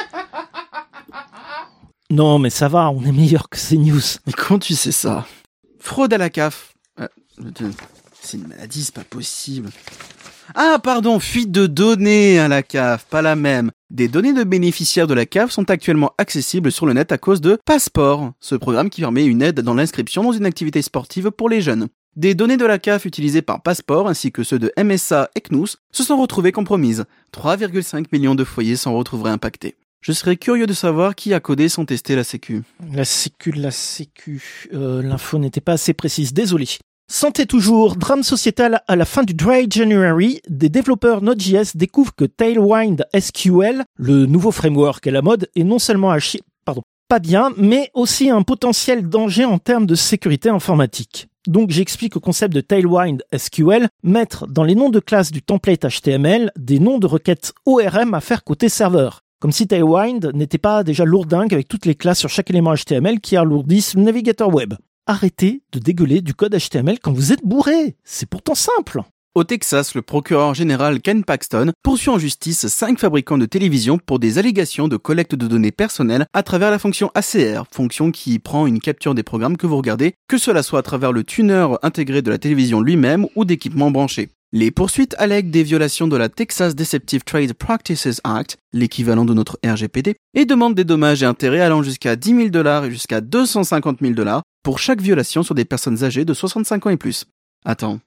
Non, mais ça va, on est meilleur que ces news. Mais comment tu sais ça? Fraude à la C A F. Euh, c'est une maladie, c'est pas possible. Ah, pardon, fuite de données à la C A F, pas la même. Des données de bénéficiaires de la C A F sont actuellement accessibles sur le net à cause de Passport, ce programme qui permet une aide dans l'inscription dans une activité sportive pour les jeunes. Des données de la C A F utilisées par Passport ainsi que ceux de M S A et C N U S se sont retrouvées compromises. trois virgule cinq millions de foyers s'en retrouveraient impactés. Je serais curieux de savoir qui a codé sans tester la Sécu. La Sécu, la Sécu... Euh, l'info n'était pas assez précise, désolé. Santé toujours, drame sociétal à la fin du Dry January, des développeurs Node.js découvrent que Tailwind S Q L, le nouveau framework à la mode, est non seulement à chier, pardon, pas bien, mais aussi un potentiel danger en termes de sécurité informatique. Donc j'explique le concept de Tailwind S Q L, mettre dans les noms de classes du template H T M L des noms de requêtes O R M à faire côté serveur. Comme si Tailwind n'était pas déjà lourdingue avec toutes les classes sur chaque élément H T M L qui alourdissent le navigateur web. Arrêtez de dégueuler du code H T M L quand vous êtes bourré. C'est pourtant simple. Au Texas, le procureur général Ken Paxton poursuit en justice cinq fabricants de télévision pour des allégations de collecte de données personnelles à travers la fonction A C R, fonction qui prend une capture des programmes que vous regardez, que cela soit à travers le tuner intégré de la télévision lui-même ou d'équipements branchés. Les poursuites allèguent des violations de la Texas Deceptive Trade Practices Act, l'équivalent de notre R G P D, et demandent des dommages et intérêts allant jusqu'à dix mille dollars et jusqu'à deux cent cinquante mille dollars pour chaque violation sur des personnes âgées de soixante-cinq ans et plus. Attends.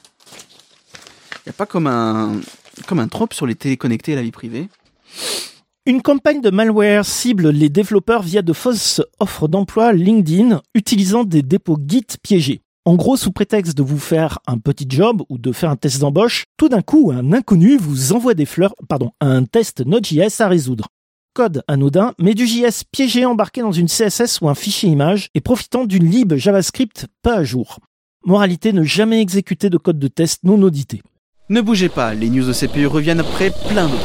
Y a pas comme un, comme un trope sur les téléconnectés et la vie privée? Une campagne de malware cible les développeurs via de fausses offres d'emploi LinkedIn utilisant des dépôts Git piégés. En gros, sous prétexte de vous faire un petit job ou de faire un test d'embauche, tout d'un coup, un inconnu vous envoie des fleurs, pardon, un test Node.js à résoudre. Code anodin, mais du J S piégé embarqué dans une C S S ou un fichier image et profitant d'une lib JavaScript pas à jour. Moralité, ne jamais exécuter de code de test non audité. Ne bougez pas, les news de C P U reviennent après plein d'autres.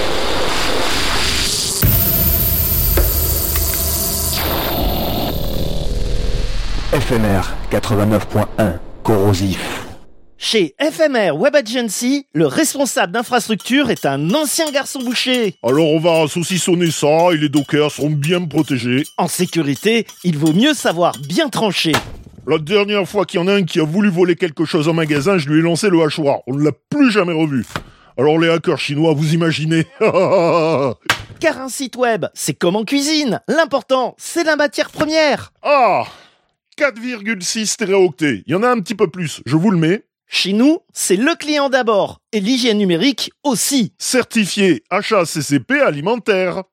F M R quatre-vingt-neuf point un, corrosif. Chez F M R Web Agency, le responsable d'infrastructure est un ancien garçon boucher. Alors on va saucissonner ça et les dockers seront bien protégés. En sécurité, il vaut mieux savoir bien trancher. La dernière fois qu'il y en a un qui a voulu voler quelque chose en magasin, je lui ai lancé le hachoir. On ne l'a plus jamais revu. Alors les hackers chinois, vous imaginez. Car un site web, c'est comme en cuisine. L'important, c'est la matière première. Ah, quatre virgule six téraoctets. Il y en a un petit peu plus, je vous le mets. Chez nous, c'est le client d'abord, et l'hygiène numérique aussi. Certifié H A C C P alimentaire.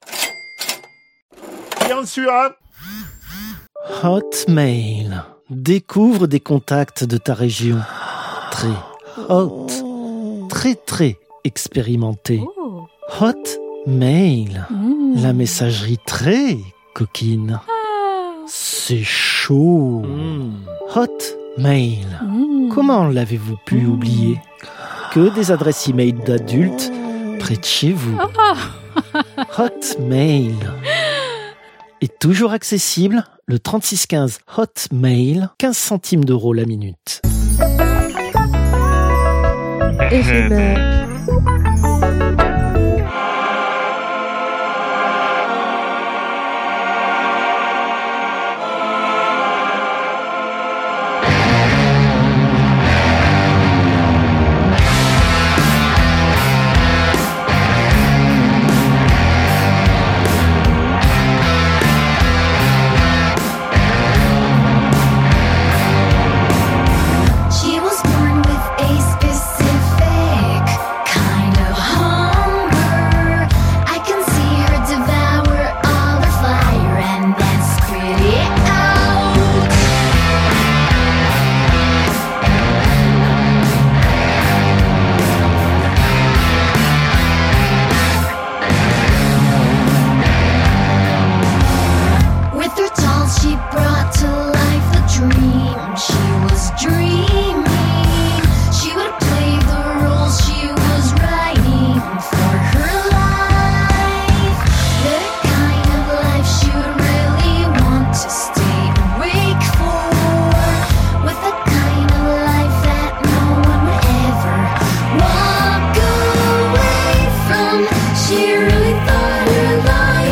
Bien sûr, hein. Hotmail. Découvre des contacts de ta région. Très hot. Très très expérimenté. Hotmail. La messagerie très coquine. C'est chaud. Hotmail. Comment l'avez-vous pu oublier? Que des adresses e-mail d'adultes près de chez vous. Hotmail. Est toujours accessible, le trente-six quinze Hotmail, quinze centimes d'euros la minute. Éphémère.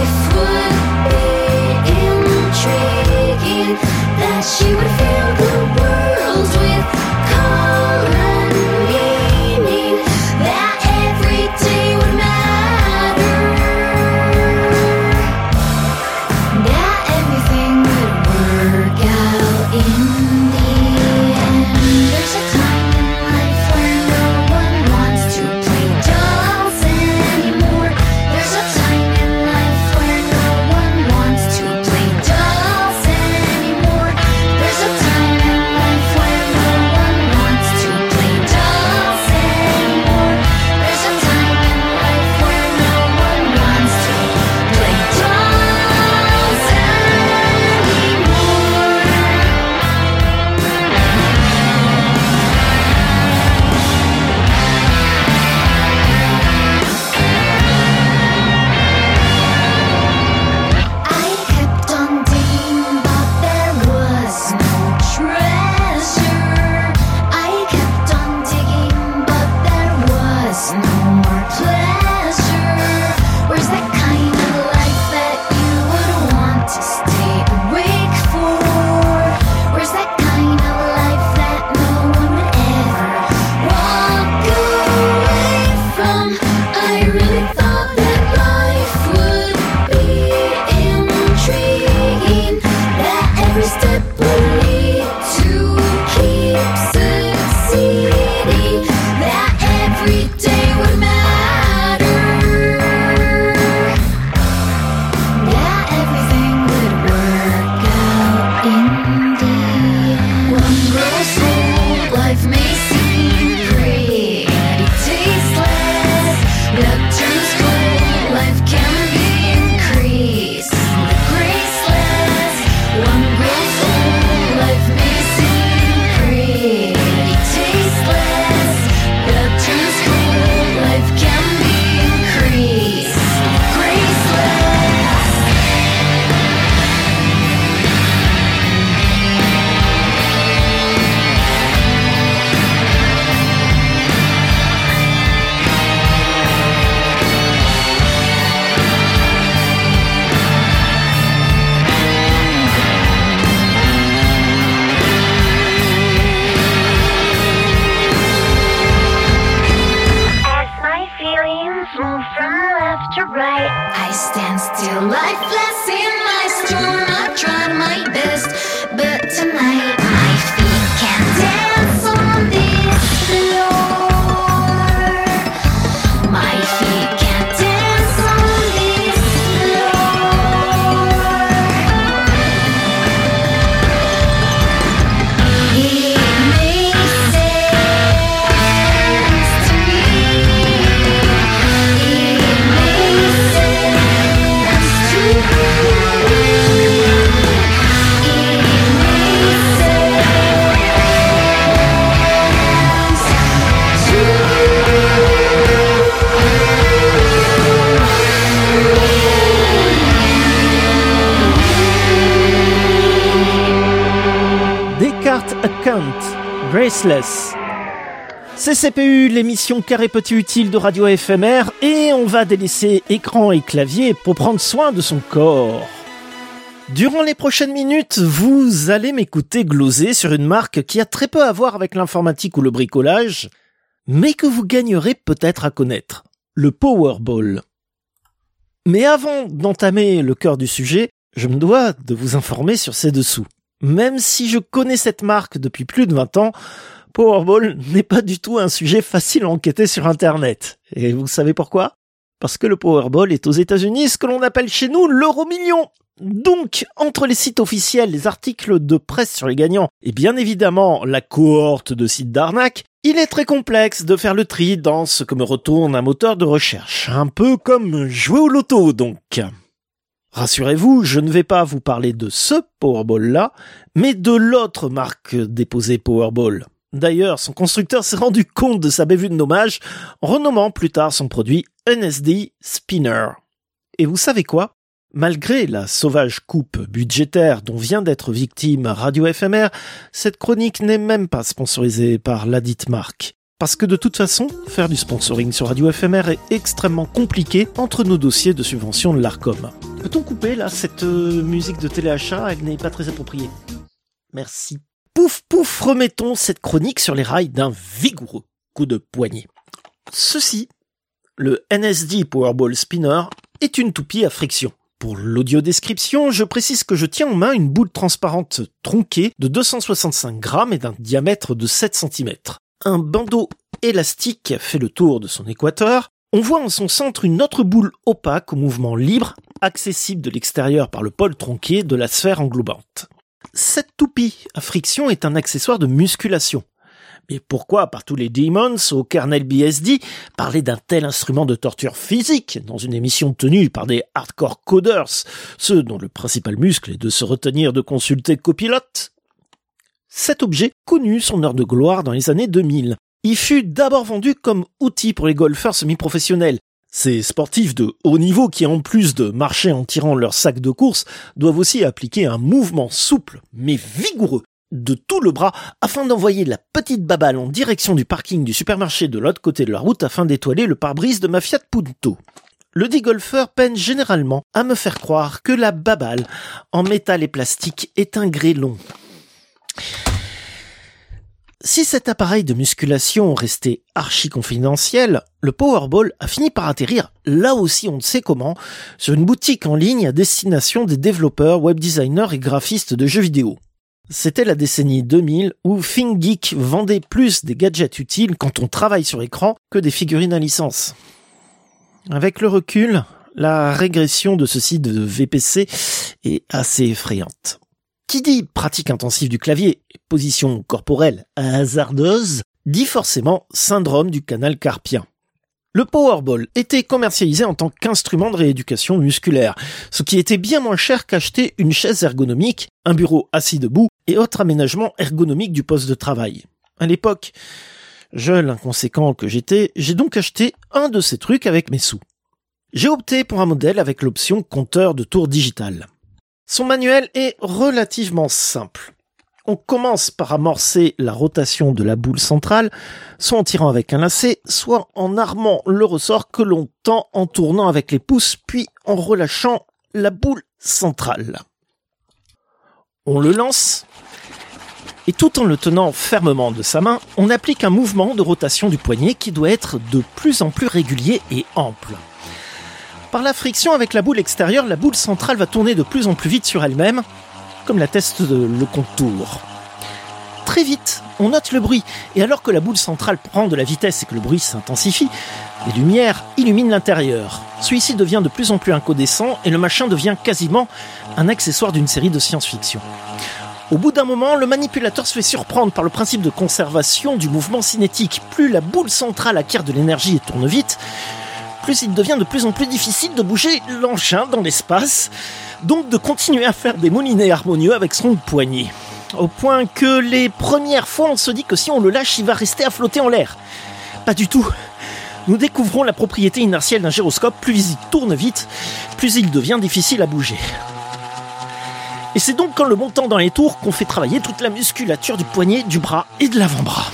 She would feel the Debt Account, Graceless. C'est C P U, l'émission carré petit utile de Radio F M R, et on va délaisser écran et clavier pour prendre soin de son corps. Durant les prochaines minutes, vous allez m'écouter gloser sur une marque qui a très peu à voir avec l'informatique ou le bricolage, mais que vous gagnerez peut-être à connaître, le Powerball. Mais avant d'entamer le cœur du sujet, je me dois de vous informer sur ces dessous. Même si je connais cette marque depuis plus de vingt ans, Powerball n'est pas du tout un sujet facile à enquêter sur Internet. Et vous savez pourquoi ? Parce que le Powerball est aux États-Unis ce que l'on appelle chez nous l'euro-million. Donc, entre les sites officiels, les articles de presse sur les gagnants et bien évidemment la cohorte de sites d'arnaque, il est très complexe de faire le tri dans ce que me retourne un moteur de recherche. Un peu comme jouer au loto donc. Rassurez-vous, je ne vais pas vous parler de ce Powerball-là, mais de l'autre marque déposée Powerball. D'ailleurs, son constructeur s'est rendu compte de sa bévue de nommage en renommant plus tard son produit N S D Spinner. Et vous savez quoi ? Malgré la sauvage coupe budgétaire dont vient d'être victime Radio F M R, cette chronique n'est même pas sponsorisée par ladite marque. Parce que de toute façon, faire du sponsoring sur Radio F M R est extrêmement compliqué entre nos dossiers de subvention de l'Arcom. Peut-on couper là cette euh, musique de téléachat ? Elle n'est pas très appropriée. Merci. Pouf pouf, remettons cette chronique sur les rails d'un vigoureux coup de poignet. Ceci, le N S D Powerball Spinner, est une toupie à friction. Pour l'audio-description, je précise que je tiens en main une boule transparente tronquée de deux cent soixante-cinq grammes et d'un diamètre de sept centimètres. Un bandeau élastique fait le tour de son équateur. On voit en son centre une autre boule opaque au mouvement libre, accessible de l'extérieur par le pôle tronqué de la sphère englobante. Cette toupie à friction est un accessoire de musculation. Mais pourquoi, par tous les demons, au kernel B S D, parler d'un tel instrument de torture physique dans une émission tenue par des hardcore coders, ceux dont le principal muscle est de se retenir de consulter Copilot ? Cet objet connut son heure de gloire dans les années deux mille. Il fut d'abord vendu comme outil pour les golfeurs semi-professionnels. Ces sportifs de haut niveau qui, en plus de marcher en tirant leur sac de course, doivent aussi appliquer un mouvement souple mais vigoureux de tout le bras afin d'envoyer la petite baballe en direction du parking du supermarché de l'autre côté de la route afin d'étoiler le pare-brise de ma Fiat Punto. Le dit golfeur peine généralement à me faire croire que la baballe en métal et plastique est un grêlon. Si cet appareil de musculation restait archi confidentiel, le Powerball a fini par atterrir, là aussi on ne sait comment, sur une boutique en ligne à destination des développeurs, web designers et graphistes de jeux vidéo. C'était la décennie deux mille où ThinkGeek vendait plus des gadgets utiles quand on travaille sur écran que des figurines à licence. Avec le recul, la régression de ce site de V P C est assez effrayante. Qui dit pratique intensive du clavier et position corporelle hasardeuse, dit forcément syndrome du canal carpien. Le Powerball était commercialisé en tant qu'instrument de rééducation musculaire, ce qui était bien moins cher qu'acheter une chaise ergonomique, un bureau assis debout et autres aménagements ergonomiques du poste de travail. À l'époque, jeune inconséquent que j'étais, j'ai donc acheté un de ces trucs avec mes sous. J'ai opté pour un modèle avec l'option compteur de tour digital. Son manuel est relativement simple. On commence par amorcer la rotation de la boule centrale, soit en tirant avec un lacet, soit en armant le ressort que l'on tend en tournant avec les pouces, puis en relâchant la boule centrale. On le lance, et tout en le tenant fermement de sa main, on applique un mouvement de rotation du poignet qui doit être de plus en plus régulier et ample. Par la friction avec la boule extérieure, la boule centrale va tourner de plus en plus vite sur elle-même, comme l'atteste le contour. Très vite, on note le bruit, et alors que la boule centrale prend de la vitesse et que le bruit s'intensifie, les lumières illuminent l'intérieur. Celui-ci devient de plus en plus incandescent, et le machin devient quasiment un accessoire d'une série de science-fiction. Au bout d'un moment, le manipulateur se fait surprendre par le principe de conservation du mouvement cinétique. Plus la boule centrale acquiert de l'énergie et tourne vite, plus il devient de plus en plus difficile de bouger l'engin dans l'espace, donc de continuer à faire des moulinets harmonieux avec son poignet. Au point que les premières fois, on se dit que si on le lâche, il va rester à flotter en l'air. Pas du tout. Nous découvrons la propriété inertielle d'un gyroscope. Plus il tourne vite, plus il devient difficile à bouger. Et c'est donc quand le montant dans les tours qu'on fait travailler toute la musculature du poignet, du bras et de l'avant-bras.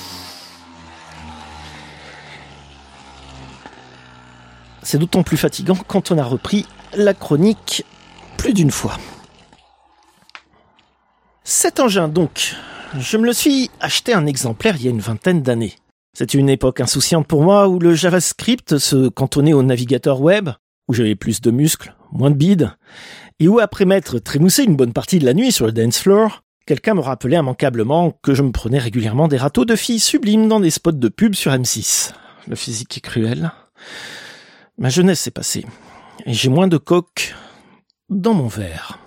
C'est d'autant plus fatigant quand on a repris la chronique plus d'une fois. Cet engin donc, je me le suis acheté un exemplaire il y a une vingtaine d'années. C'était une époque insouciante pour moi où le JavaScript se cantonnait au navigateur web, où j'avais plus de muscles, moins de bides, et où après m'être trémoussé une bonne partie de la nuit sur le dance floor, quelqu'un me rappelait immanquablement que je me prenais régulièrement des râteaux de filles sublimes dans des spots de pub sur M six. Le physique est cruel. Ma jeunesse est passée, et j'ai moins de coke dans mon verre.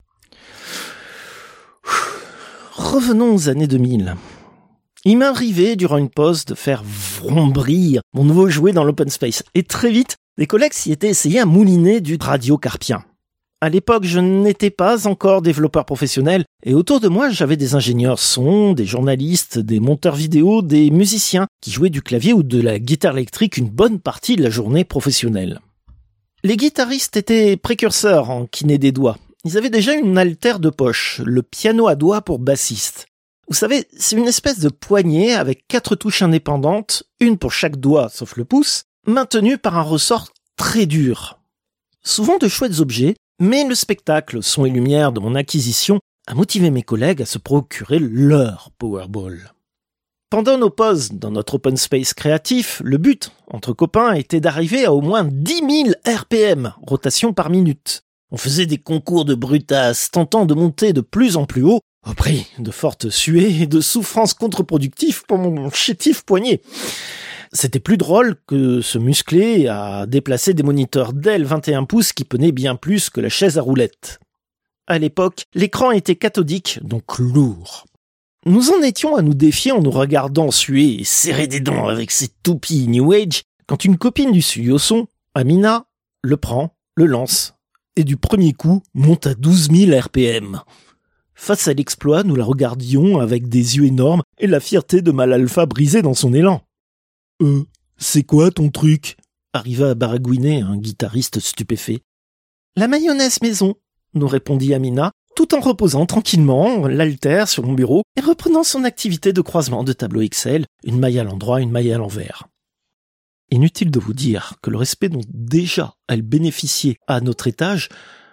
Revenons aux années deux mille. Il m'est arrivé, durant une pause, de faire vrombrir mon nouveau jouet dans l'open space. Et très vite, des collègues s'y étaient essayés à mouliner du radio carpien. À l'époque, je n'étais pas encore développeur professionnel, et autour de moi, j'avais des ingénieurs son, des journalistes, des monteurs vidéo, des musiciens qui jouaient du clavier ou de la guitare électrique une bonne partie de la journée professionnelle. Les guitaristes étaient précurseurs en kiné des doigts. Ils avaient déjà une altère de poche, le piano à doigts pour bassiste. Vous savez, c'est une espèce de poignée avec quatre touches indépendantes, une pour chaque doigt sauf le pouce, maintenue par un ressort très dur. Souvent de chouettes objets, mais le spectacle, son et lumière de mon acquisition a motivé mes collègues à se procurer leur Powerball. Pendant nos pauses dans notre open space créatif, le but, entre copains, était d'arriver à au moins dix mille R P M, rotation par minute. On faisait des concours de brutasse, tentant de monter de plus en plus haut, au prix de fortes suées et de souffrances contre-productives pour mon chétif poignet. C'était plus drôle que se muscler à déplacer des moniteurs Dell vingt et un pouces qui penaient bien plus que la chaise à roulettes. À l'époque, l'écran était cathodique, donc lourd. Nous en étions à nous défier en nous regardant suer et serrer des dents avec ses toupies New Age, quand une copine du studio son, Amina, le prend, le lance, et du premier coup monte à douze mille R P M. Face à l'exploit, nous la regardions avec des yeux énormes et la fierté de Mal-Alpha brisée dans son élan. « Euh, c'est quoi ton truc ?» arriva à baragouiner un guitariste stupéfait. « La mayonnaise maison », nous répondit Amina, tout en reposant tranquillement l'haltère sur mon bureau et reprenant son activité de croisement de tableau Excel, une maille à l'endroit, une maille à l'envers. Inutile de vous dire que le respect dont déjà elle bénéficiait à notre étage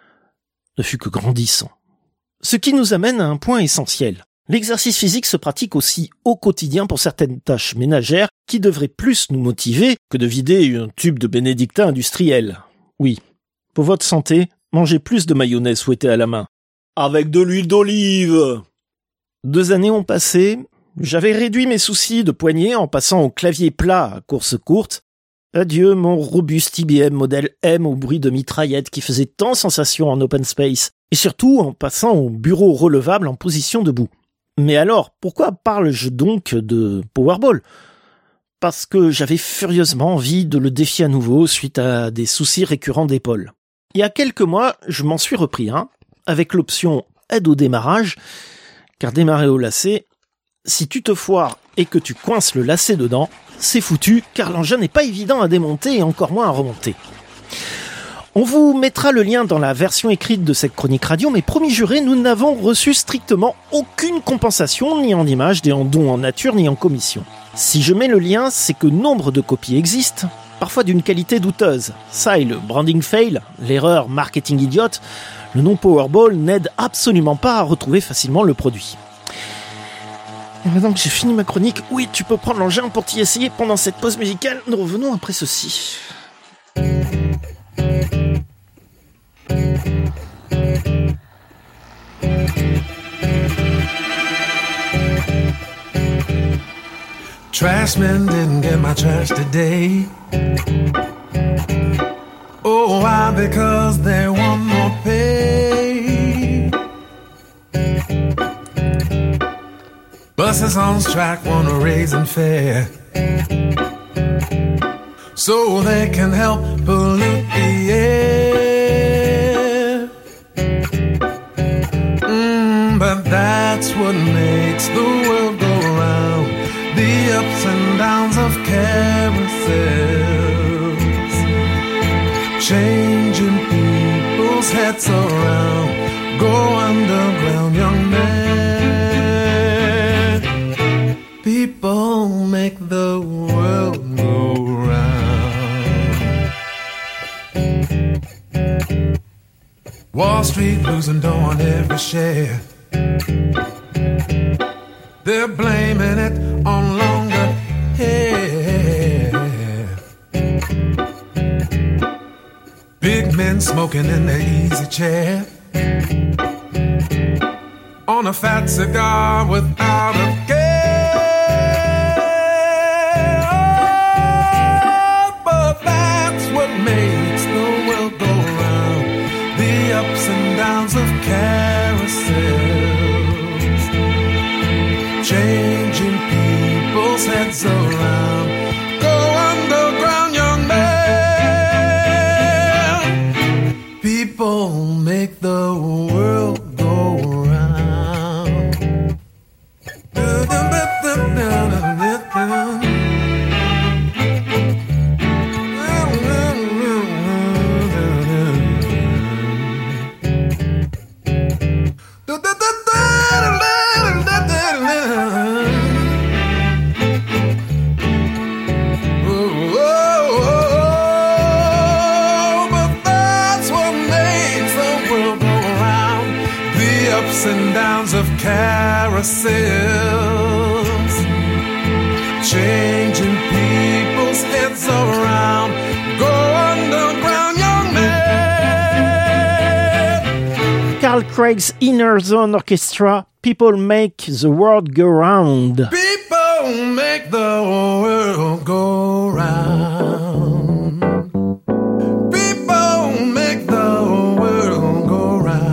ne fut que grandissant. Ce qui nous amène à un point essentiel. L'exercice physique se pratique aussi au quotidien pour certaines tâches ménagères qui devraient plus nous motiver que de vider un tube de bénédictin industriel. Oui, pour votre santé, mangez plus de mayonnaise fouettée à la main. Avec de l'huile d'olive. Deux années ont passé, j'avais réduit mes soucis de poignet en passant au clavier plat à course courte. Adieu mon robuste I B M modèle M au bruit de mitraillette qui faisait tant sensation en open space, et surtout en passant au bureau relevable en position debout. Mais alors, pourquoi parle-je donc de Powerball ? Parce que j'avais furieusement envie de le défier à nouveau suite à des soucis récurrents d'épaule. Il y a quelques mois, je m'en suis repris un, avec l'option aide au démarrage, car démarrer au lacet, si tu te foires et que tu coinces le lacet dedans, c'est foutu, car l'engin n'est pas évident à démonter et encore moins à remonter. On vous mettra le lien dans la version écrite de cette chronique radio, mais promis juré, nous n'avons reçu strictement aucune compensation, ni en images, ni en dons en nature, ni en commission. Si je mets le lien, c'est que nombre de copies existent, parfois d'une qualité douteuse. Ça et le branding fail, l'erreur marketing idiote, le nom Powerball n'aide absolument pas à retrouver facilement le produit. Et maintenant que j'ai fini ma chronique, oui, tu peux prendre l'engin pour t'y essayer pendant cette pause musicale. Nous revenons après ceci. Trashman didn't get my trash today. Oh, why? Because they want more pay. Buses on strike want a raise in fare, so they can help pollute the air. Mm, but that's what makes the world go round. The ups and downs of carousels, changing people's heads around. Go and street losing dough on every share. They're blaming it on longer hair. Big men smoking in their easy chair on a fat cigar without a care. But that's what makes the world go round. The ups and downs of carousels, changing people's heads around. Go underground, young man. People make the world go round. And downs of carousels, changing people's heads around. Go underground, young man. Carl Craig's Inner Zone Orchestra, People Make the World Go Round. People make the world go round. People make the world go round.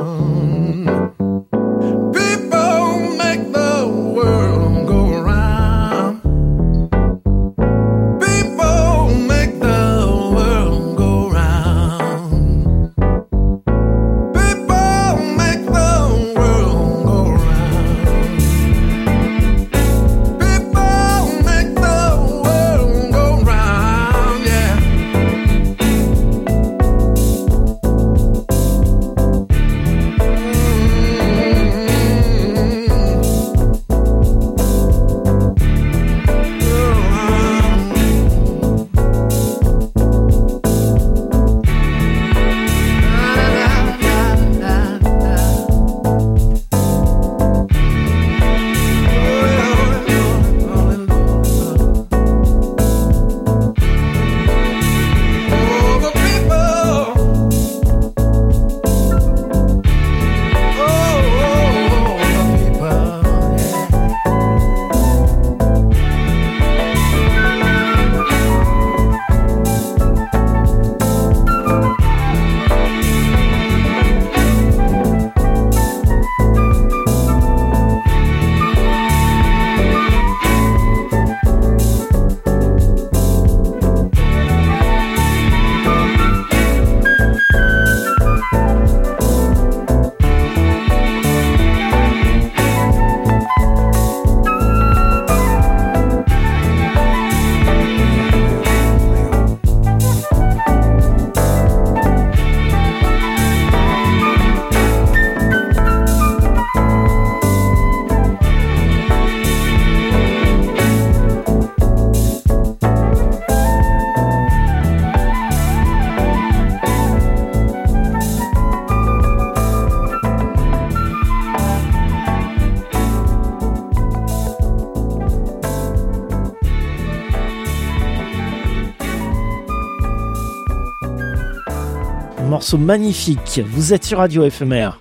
Morceau magnifique, vous êtes sur Radio F M R.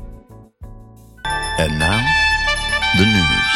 And now, the news.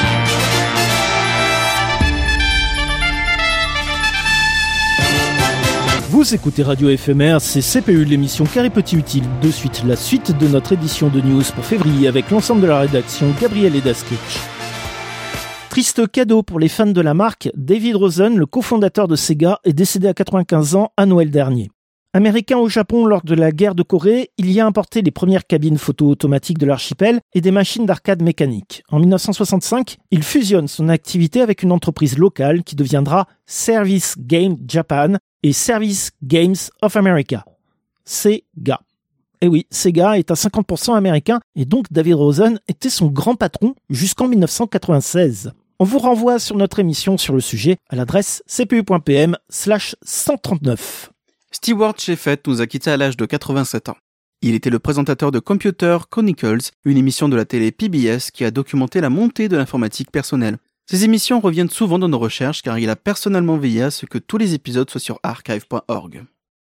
Vous écoutez Radio F M R, c'est C P U, l'émission Carré Petit Utile. De suite, la suite de notre édition de news pour février avec l'ensemble de la rédaction, Gabriel Edaskitch. Triste cadeau pour les fans de la marque, David Rosen, le cofondateur de Sega, est décédé à quatre-vingt-quinze ans à Noël dernier. Américain au Japon lors de la guerre de Corée, il y a importé les premières cabines photo automatiques de l'archipel et des machines d'arcade mécaniques. En dix-neuf cent soixante-cinq, il fusionne son activité avec une entreprise locale qui deviendra Service Game Japan et Service Games of America. Sega. Et oui, Sega est à cinquante pour cent américain et donc David Rosen était son grand patron jusqu'en dix-neuf cent quatre-vingt-seize. On vous renvoie sur notre émission sur le sujet à l'adresse cpu.pm slash cent trente-neuf. Stewart Sheffett nous a quittés à l'âge de quatre-vingt-sept ans. Il était le présentateur de Computer Chronicles, une émission de la télé P B S qui a documenté la montée de l'informatique personnelle. Ces émissions reviennent souvent dans nos recherches car il a personnellement veillé à ce que tous les épisodes soient sur archive point org.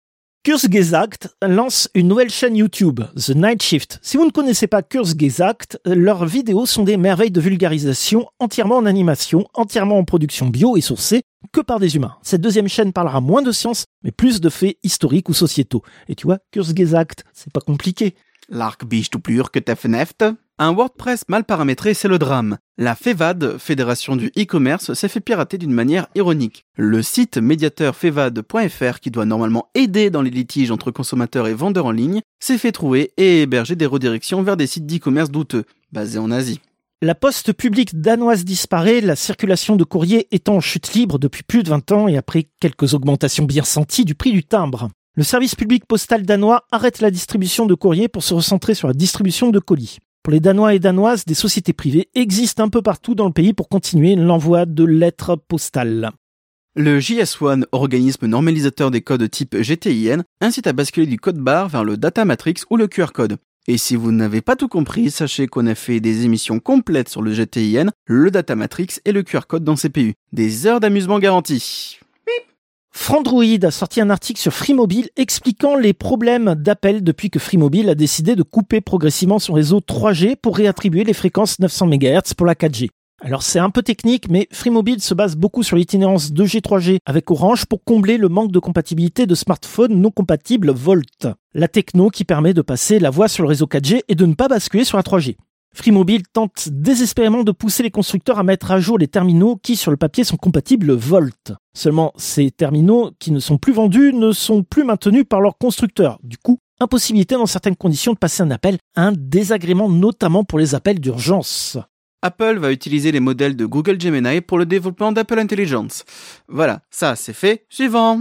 Kurzgesagt lance une nouvelle chaîne YouTube, The Night Shift. Si vous ne connaissez pas Kurzgesagt, leurs vidéos sont des merveilles de vulgarisation, entièrement en animation, entièrement en production bio et sourcée, que par des humains. Cette deuxième chaîne parlera moins de science, mais plus de faits historiques ou sociétaux. Et tu vois, Kurzgesagt, c'est pas compliqué. L'arc biche tout plus que ta fenêtre. Un WordPress mal paramétré, c'est le drame. La FEVAD, Fédération du e-commerce, s'est fait pirater d'une manière ironique. Le site médiateur fevad point f r, qui doit normalement aider dans les litiges entre consommateurs et vendeurs en ligne, s'est fait trouver et héberger des redirections vers des sites d'e-commerce douteux, basés en Asie. La poste publique danoise disparaît, la circulation de courrier étant en chute libre depuis plus de vingt ans et après quelques augmentations bien senties du prix du timbre. Le service public postal danois arrête la distribution de courrier pour se recentrer sur la distribution de colis. Pour les Danois et Danoises, des sociétés privées existent un peu partout dans le pays pour continuer l'envoi de lettres postales. Le J S un, organisme normalisateur des codes type G T I N, incite à basculer du code barre vers le data matrix ou le Q R code. Et si vous n'avez pas tout compris, sachez qu'on a fait des émissions complètes sur le G T I N, le data matrix et le Q R code dans C P U. Des heures d'amusement garanties. Frandroid a sorti un article sur FreeMobile expliquant les problèmes d'appel depuis que FreeMobile a décidé de couper progressivement son réseau trois G pour réattribuer les fréquences neuf cents mégahertz pour la quatre G. Alors c'est un peu technique, mais FreeMobile se base beaucoup sur l'itinérance deux G trois G avec Orange pour combler le manque de compatibilité de smartphones non compatibles Volt. La techno qui permet de passer la voix sur le réseau quatre G et de ne pas basculer sur la trois G. FreeMobile tente désespérément de pousser les constructeurs à mettre à jour les terminaux qui, sur le papier, sont compatibles Volt. Seulement, ces terminaux qui ne sont plus vendus ne sont plus maintenus par leurs constructeurs. Du coup, impossibilité dans certaines conditions de passer un appel, un désagrément notamment pour les appels d'urgence. Apple va utiliser les modèles de Google Gemini pour le développement d'Apple Intelligence. Voilà, ça c'est fait. Suivant.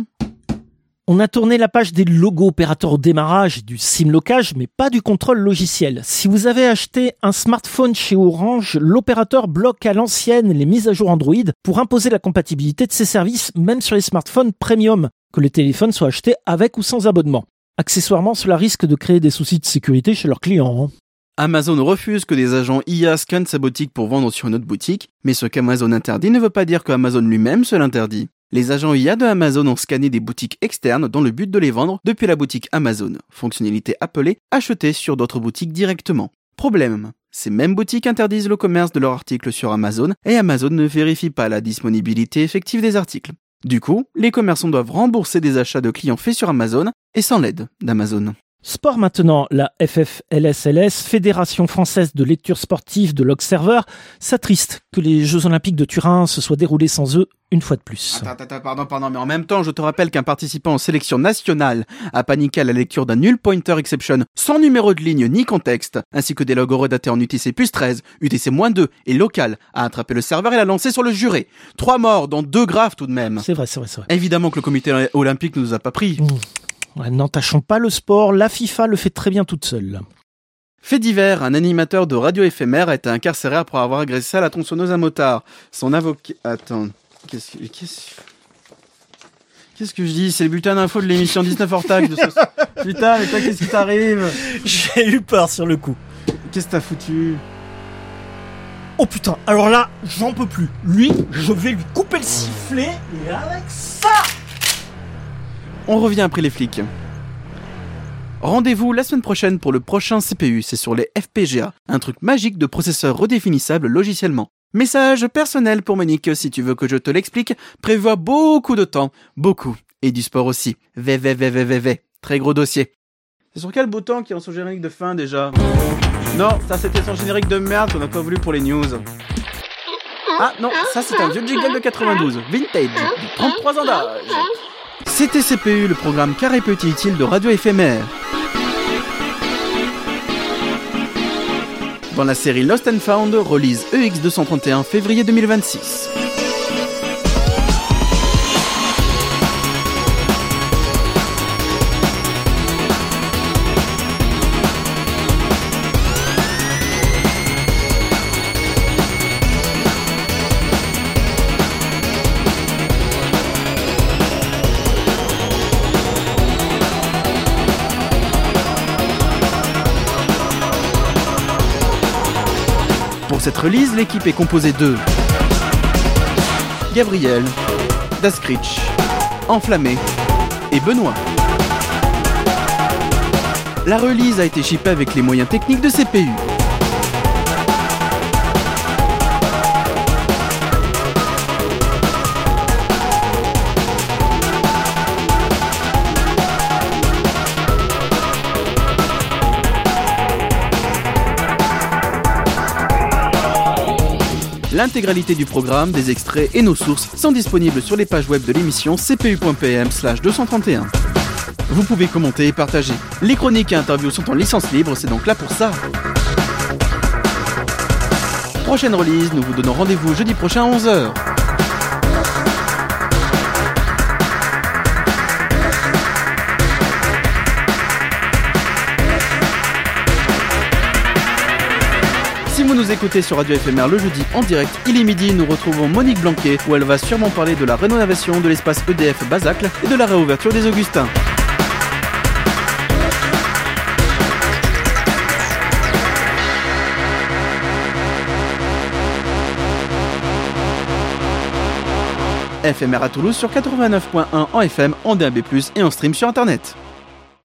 On a tourné la page des logos opérateurs au démarrage, du SIM-locage, mais pas du contrôle logiciel. Si vous avez acheté un smartphone chez Orange, l'opérateur bloque à l'ancienne les mises à jour Android pour imposer la compatibilité de ses services, même sur les smartphones premium, que les téléphones soient achetés avec ou sans abonnement. Accessoirement, cela risque de créer des soucis de sécurité chez leurs clients. Amazon refuse que des agents I A scannent sa boutique pour vendre sur une autre boutique, mais ce qu'Amazon interdit ne veut pas dire qu'Amazon lui-même se l'interdit. Les agents I A de Amazon ont scanné des boutiques externes dans le but de les vendre depuis la boutique Amazon, fonctionnalité appelée acheter sur d'autres boutiques directement. Problème, ces mêmes boutiques interdisent le commerce de leurs articles sur Amazon et Amazon ne vérifie pas la disponibilité effective des articles. Du coup, les commerçants doivent rembourser des achats de clients faits sur Amazon et sans l'aide d'Amazon. Sport maintenant, la F F L S L S, Fédération Française de Lecture Sportive de l'Observer, s'attriste que les Jeux Olympiques de Turin se soient déroulés sans eux une fois de plus. Attends, attends, pardon, pardon, mais en même temps, je te rappelle qu'un participant en sélection nationale a paniqué à la lecture d'un null pointer exception sans numéro de ligne ni contexte, ainsi que des logos redatés en U T C plus treize, U T C moins deux et local, a attrapé le serveur et l'a lancé sur le juré. Trois morts, dont deux graves tout de même. C'est vrai, c'est vrai, c'est vrai. Évidemment que le comité olympique ne nous a pas pris. Mmh. Ouais, n'entachons pas le sport, la FIFA le fait très bien toute seule. Fait divers, un animateur de radio éphémère a été incarcéré après avoir agressé à la tronçonneuse un motard. Son avocat... Attends, qu'est-ce que... Qu'est-ce... Qu'est-ce que je dis? C'est le bulletin d'info de l'émission dix-neuf heures tac de ce... Putain, mais toi, qu'est-ce qui t'arrive? J'ai eu peur sur le coup. Qu'est-ce que t'as foutu? Oh putain, alors là, j'en peux plus. Lui, je vais lui couper le sifflet, et avec ça... On revient après les flics. Rendez-vous la semaine prochaine pour le prochain C P U, c'est sur les F P G A, un truc magique de processeur redéfinissable logiciellement. Message personnel pour Monique, si tu veux que je te l'explique, prévois beaucoup de temps, beaucoup, et du sport aussi. V V V V V V, très gros dossier. C'est sur quel bouton qui est en son générique de fin déjà? Non, ça c'était son générique de merde qu'on n'a pas voulu pour les news. Ah non, ça c'est un vieux jingle de quatre-vingt-douze, vintage, de trente-trois ans d'âge. C'était C P U, le programme carré petit utile de Radio Éphémère. Dans la série Lost and Found, release E X deux cent trente et un, février deux mille vingt-six. cette release, l'équipe est composée de Gabriel, Daskrich, Enflammé et Benoît. La release a été shippée avec les moyens techniques de C P U. L'intégralité du programme, des extraits et nos sources sont disponibles sur les pages web de l'émission c p u point p m slash deux cent trente et un. Vous pouvez commenter et partager. Les chroniques et interviews sont en licence libre, c'est donc là pour ça. Prochaine release, nous vous donnons rendez-vous jeudi prochain à onze heures. Si vous nous écoutez sur Radio F M R le jeudi en direct, il est midi, nous retrouvons Monique Blanquet où elle va sûrement parler de la rénovation de l'espace E D F Basacle et de la réouverture des Augustins. F M R à Toulouse sur quatre-vingt-neuf point un en F M, en D A B plus, et en stream sur internet.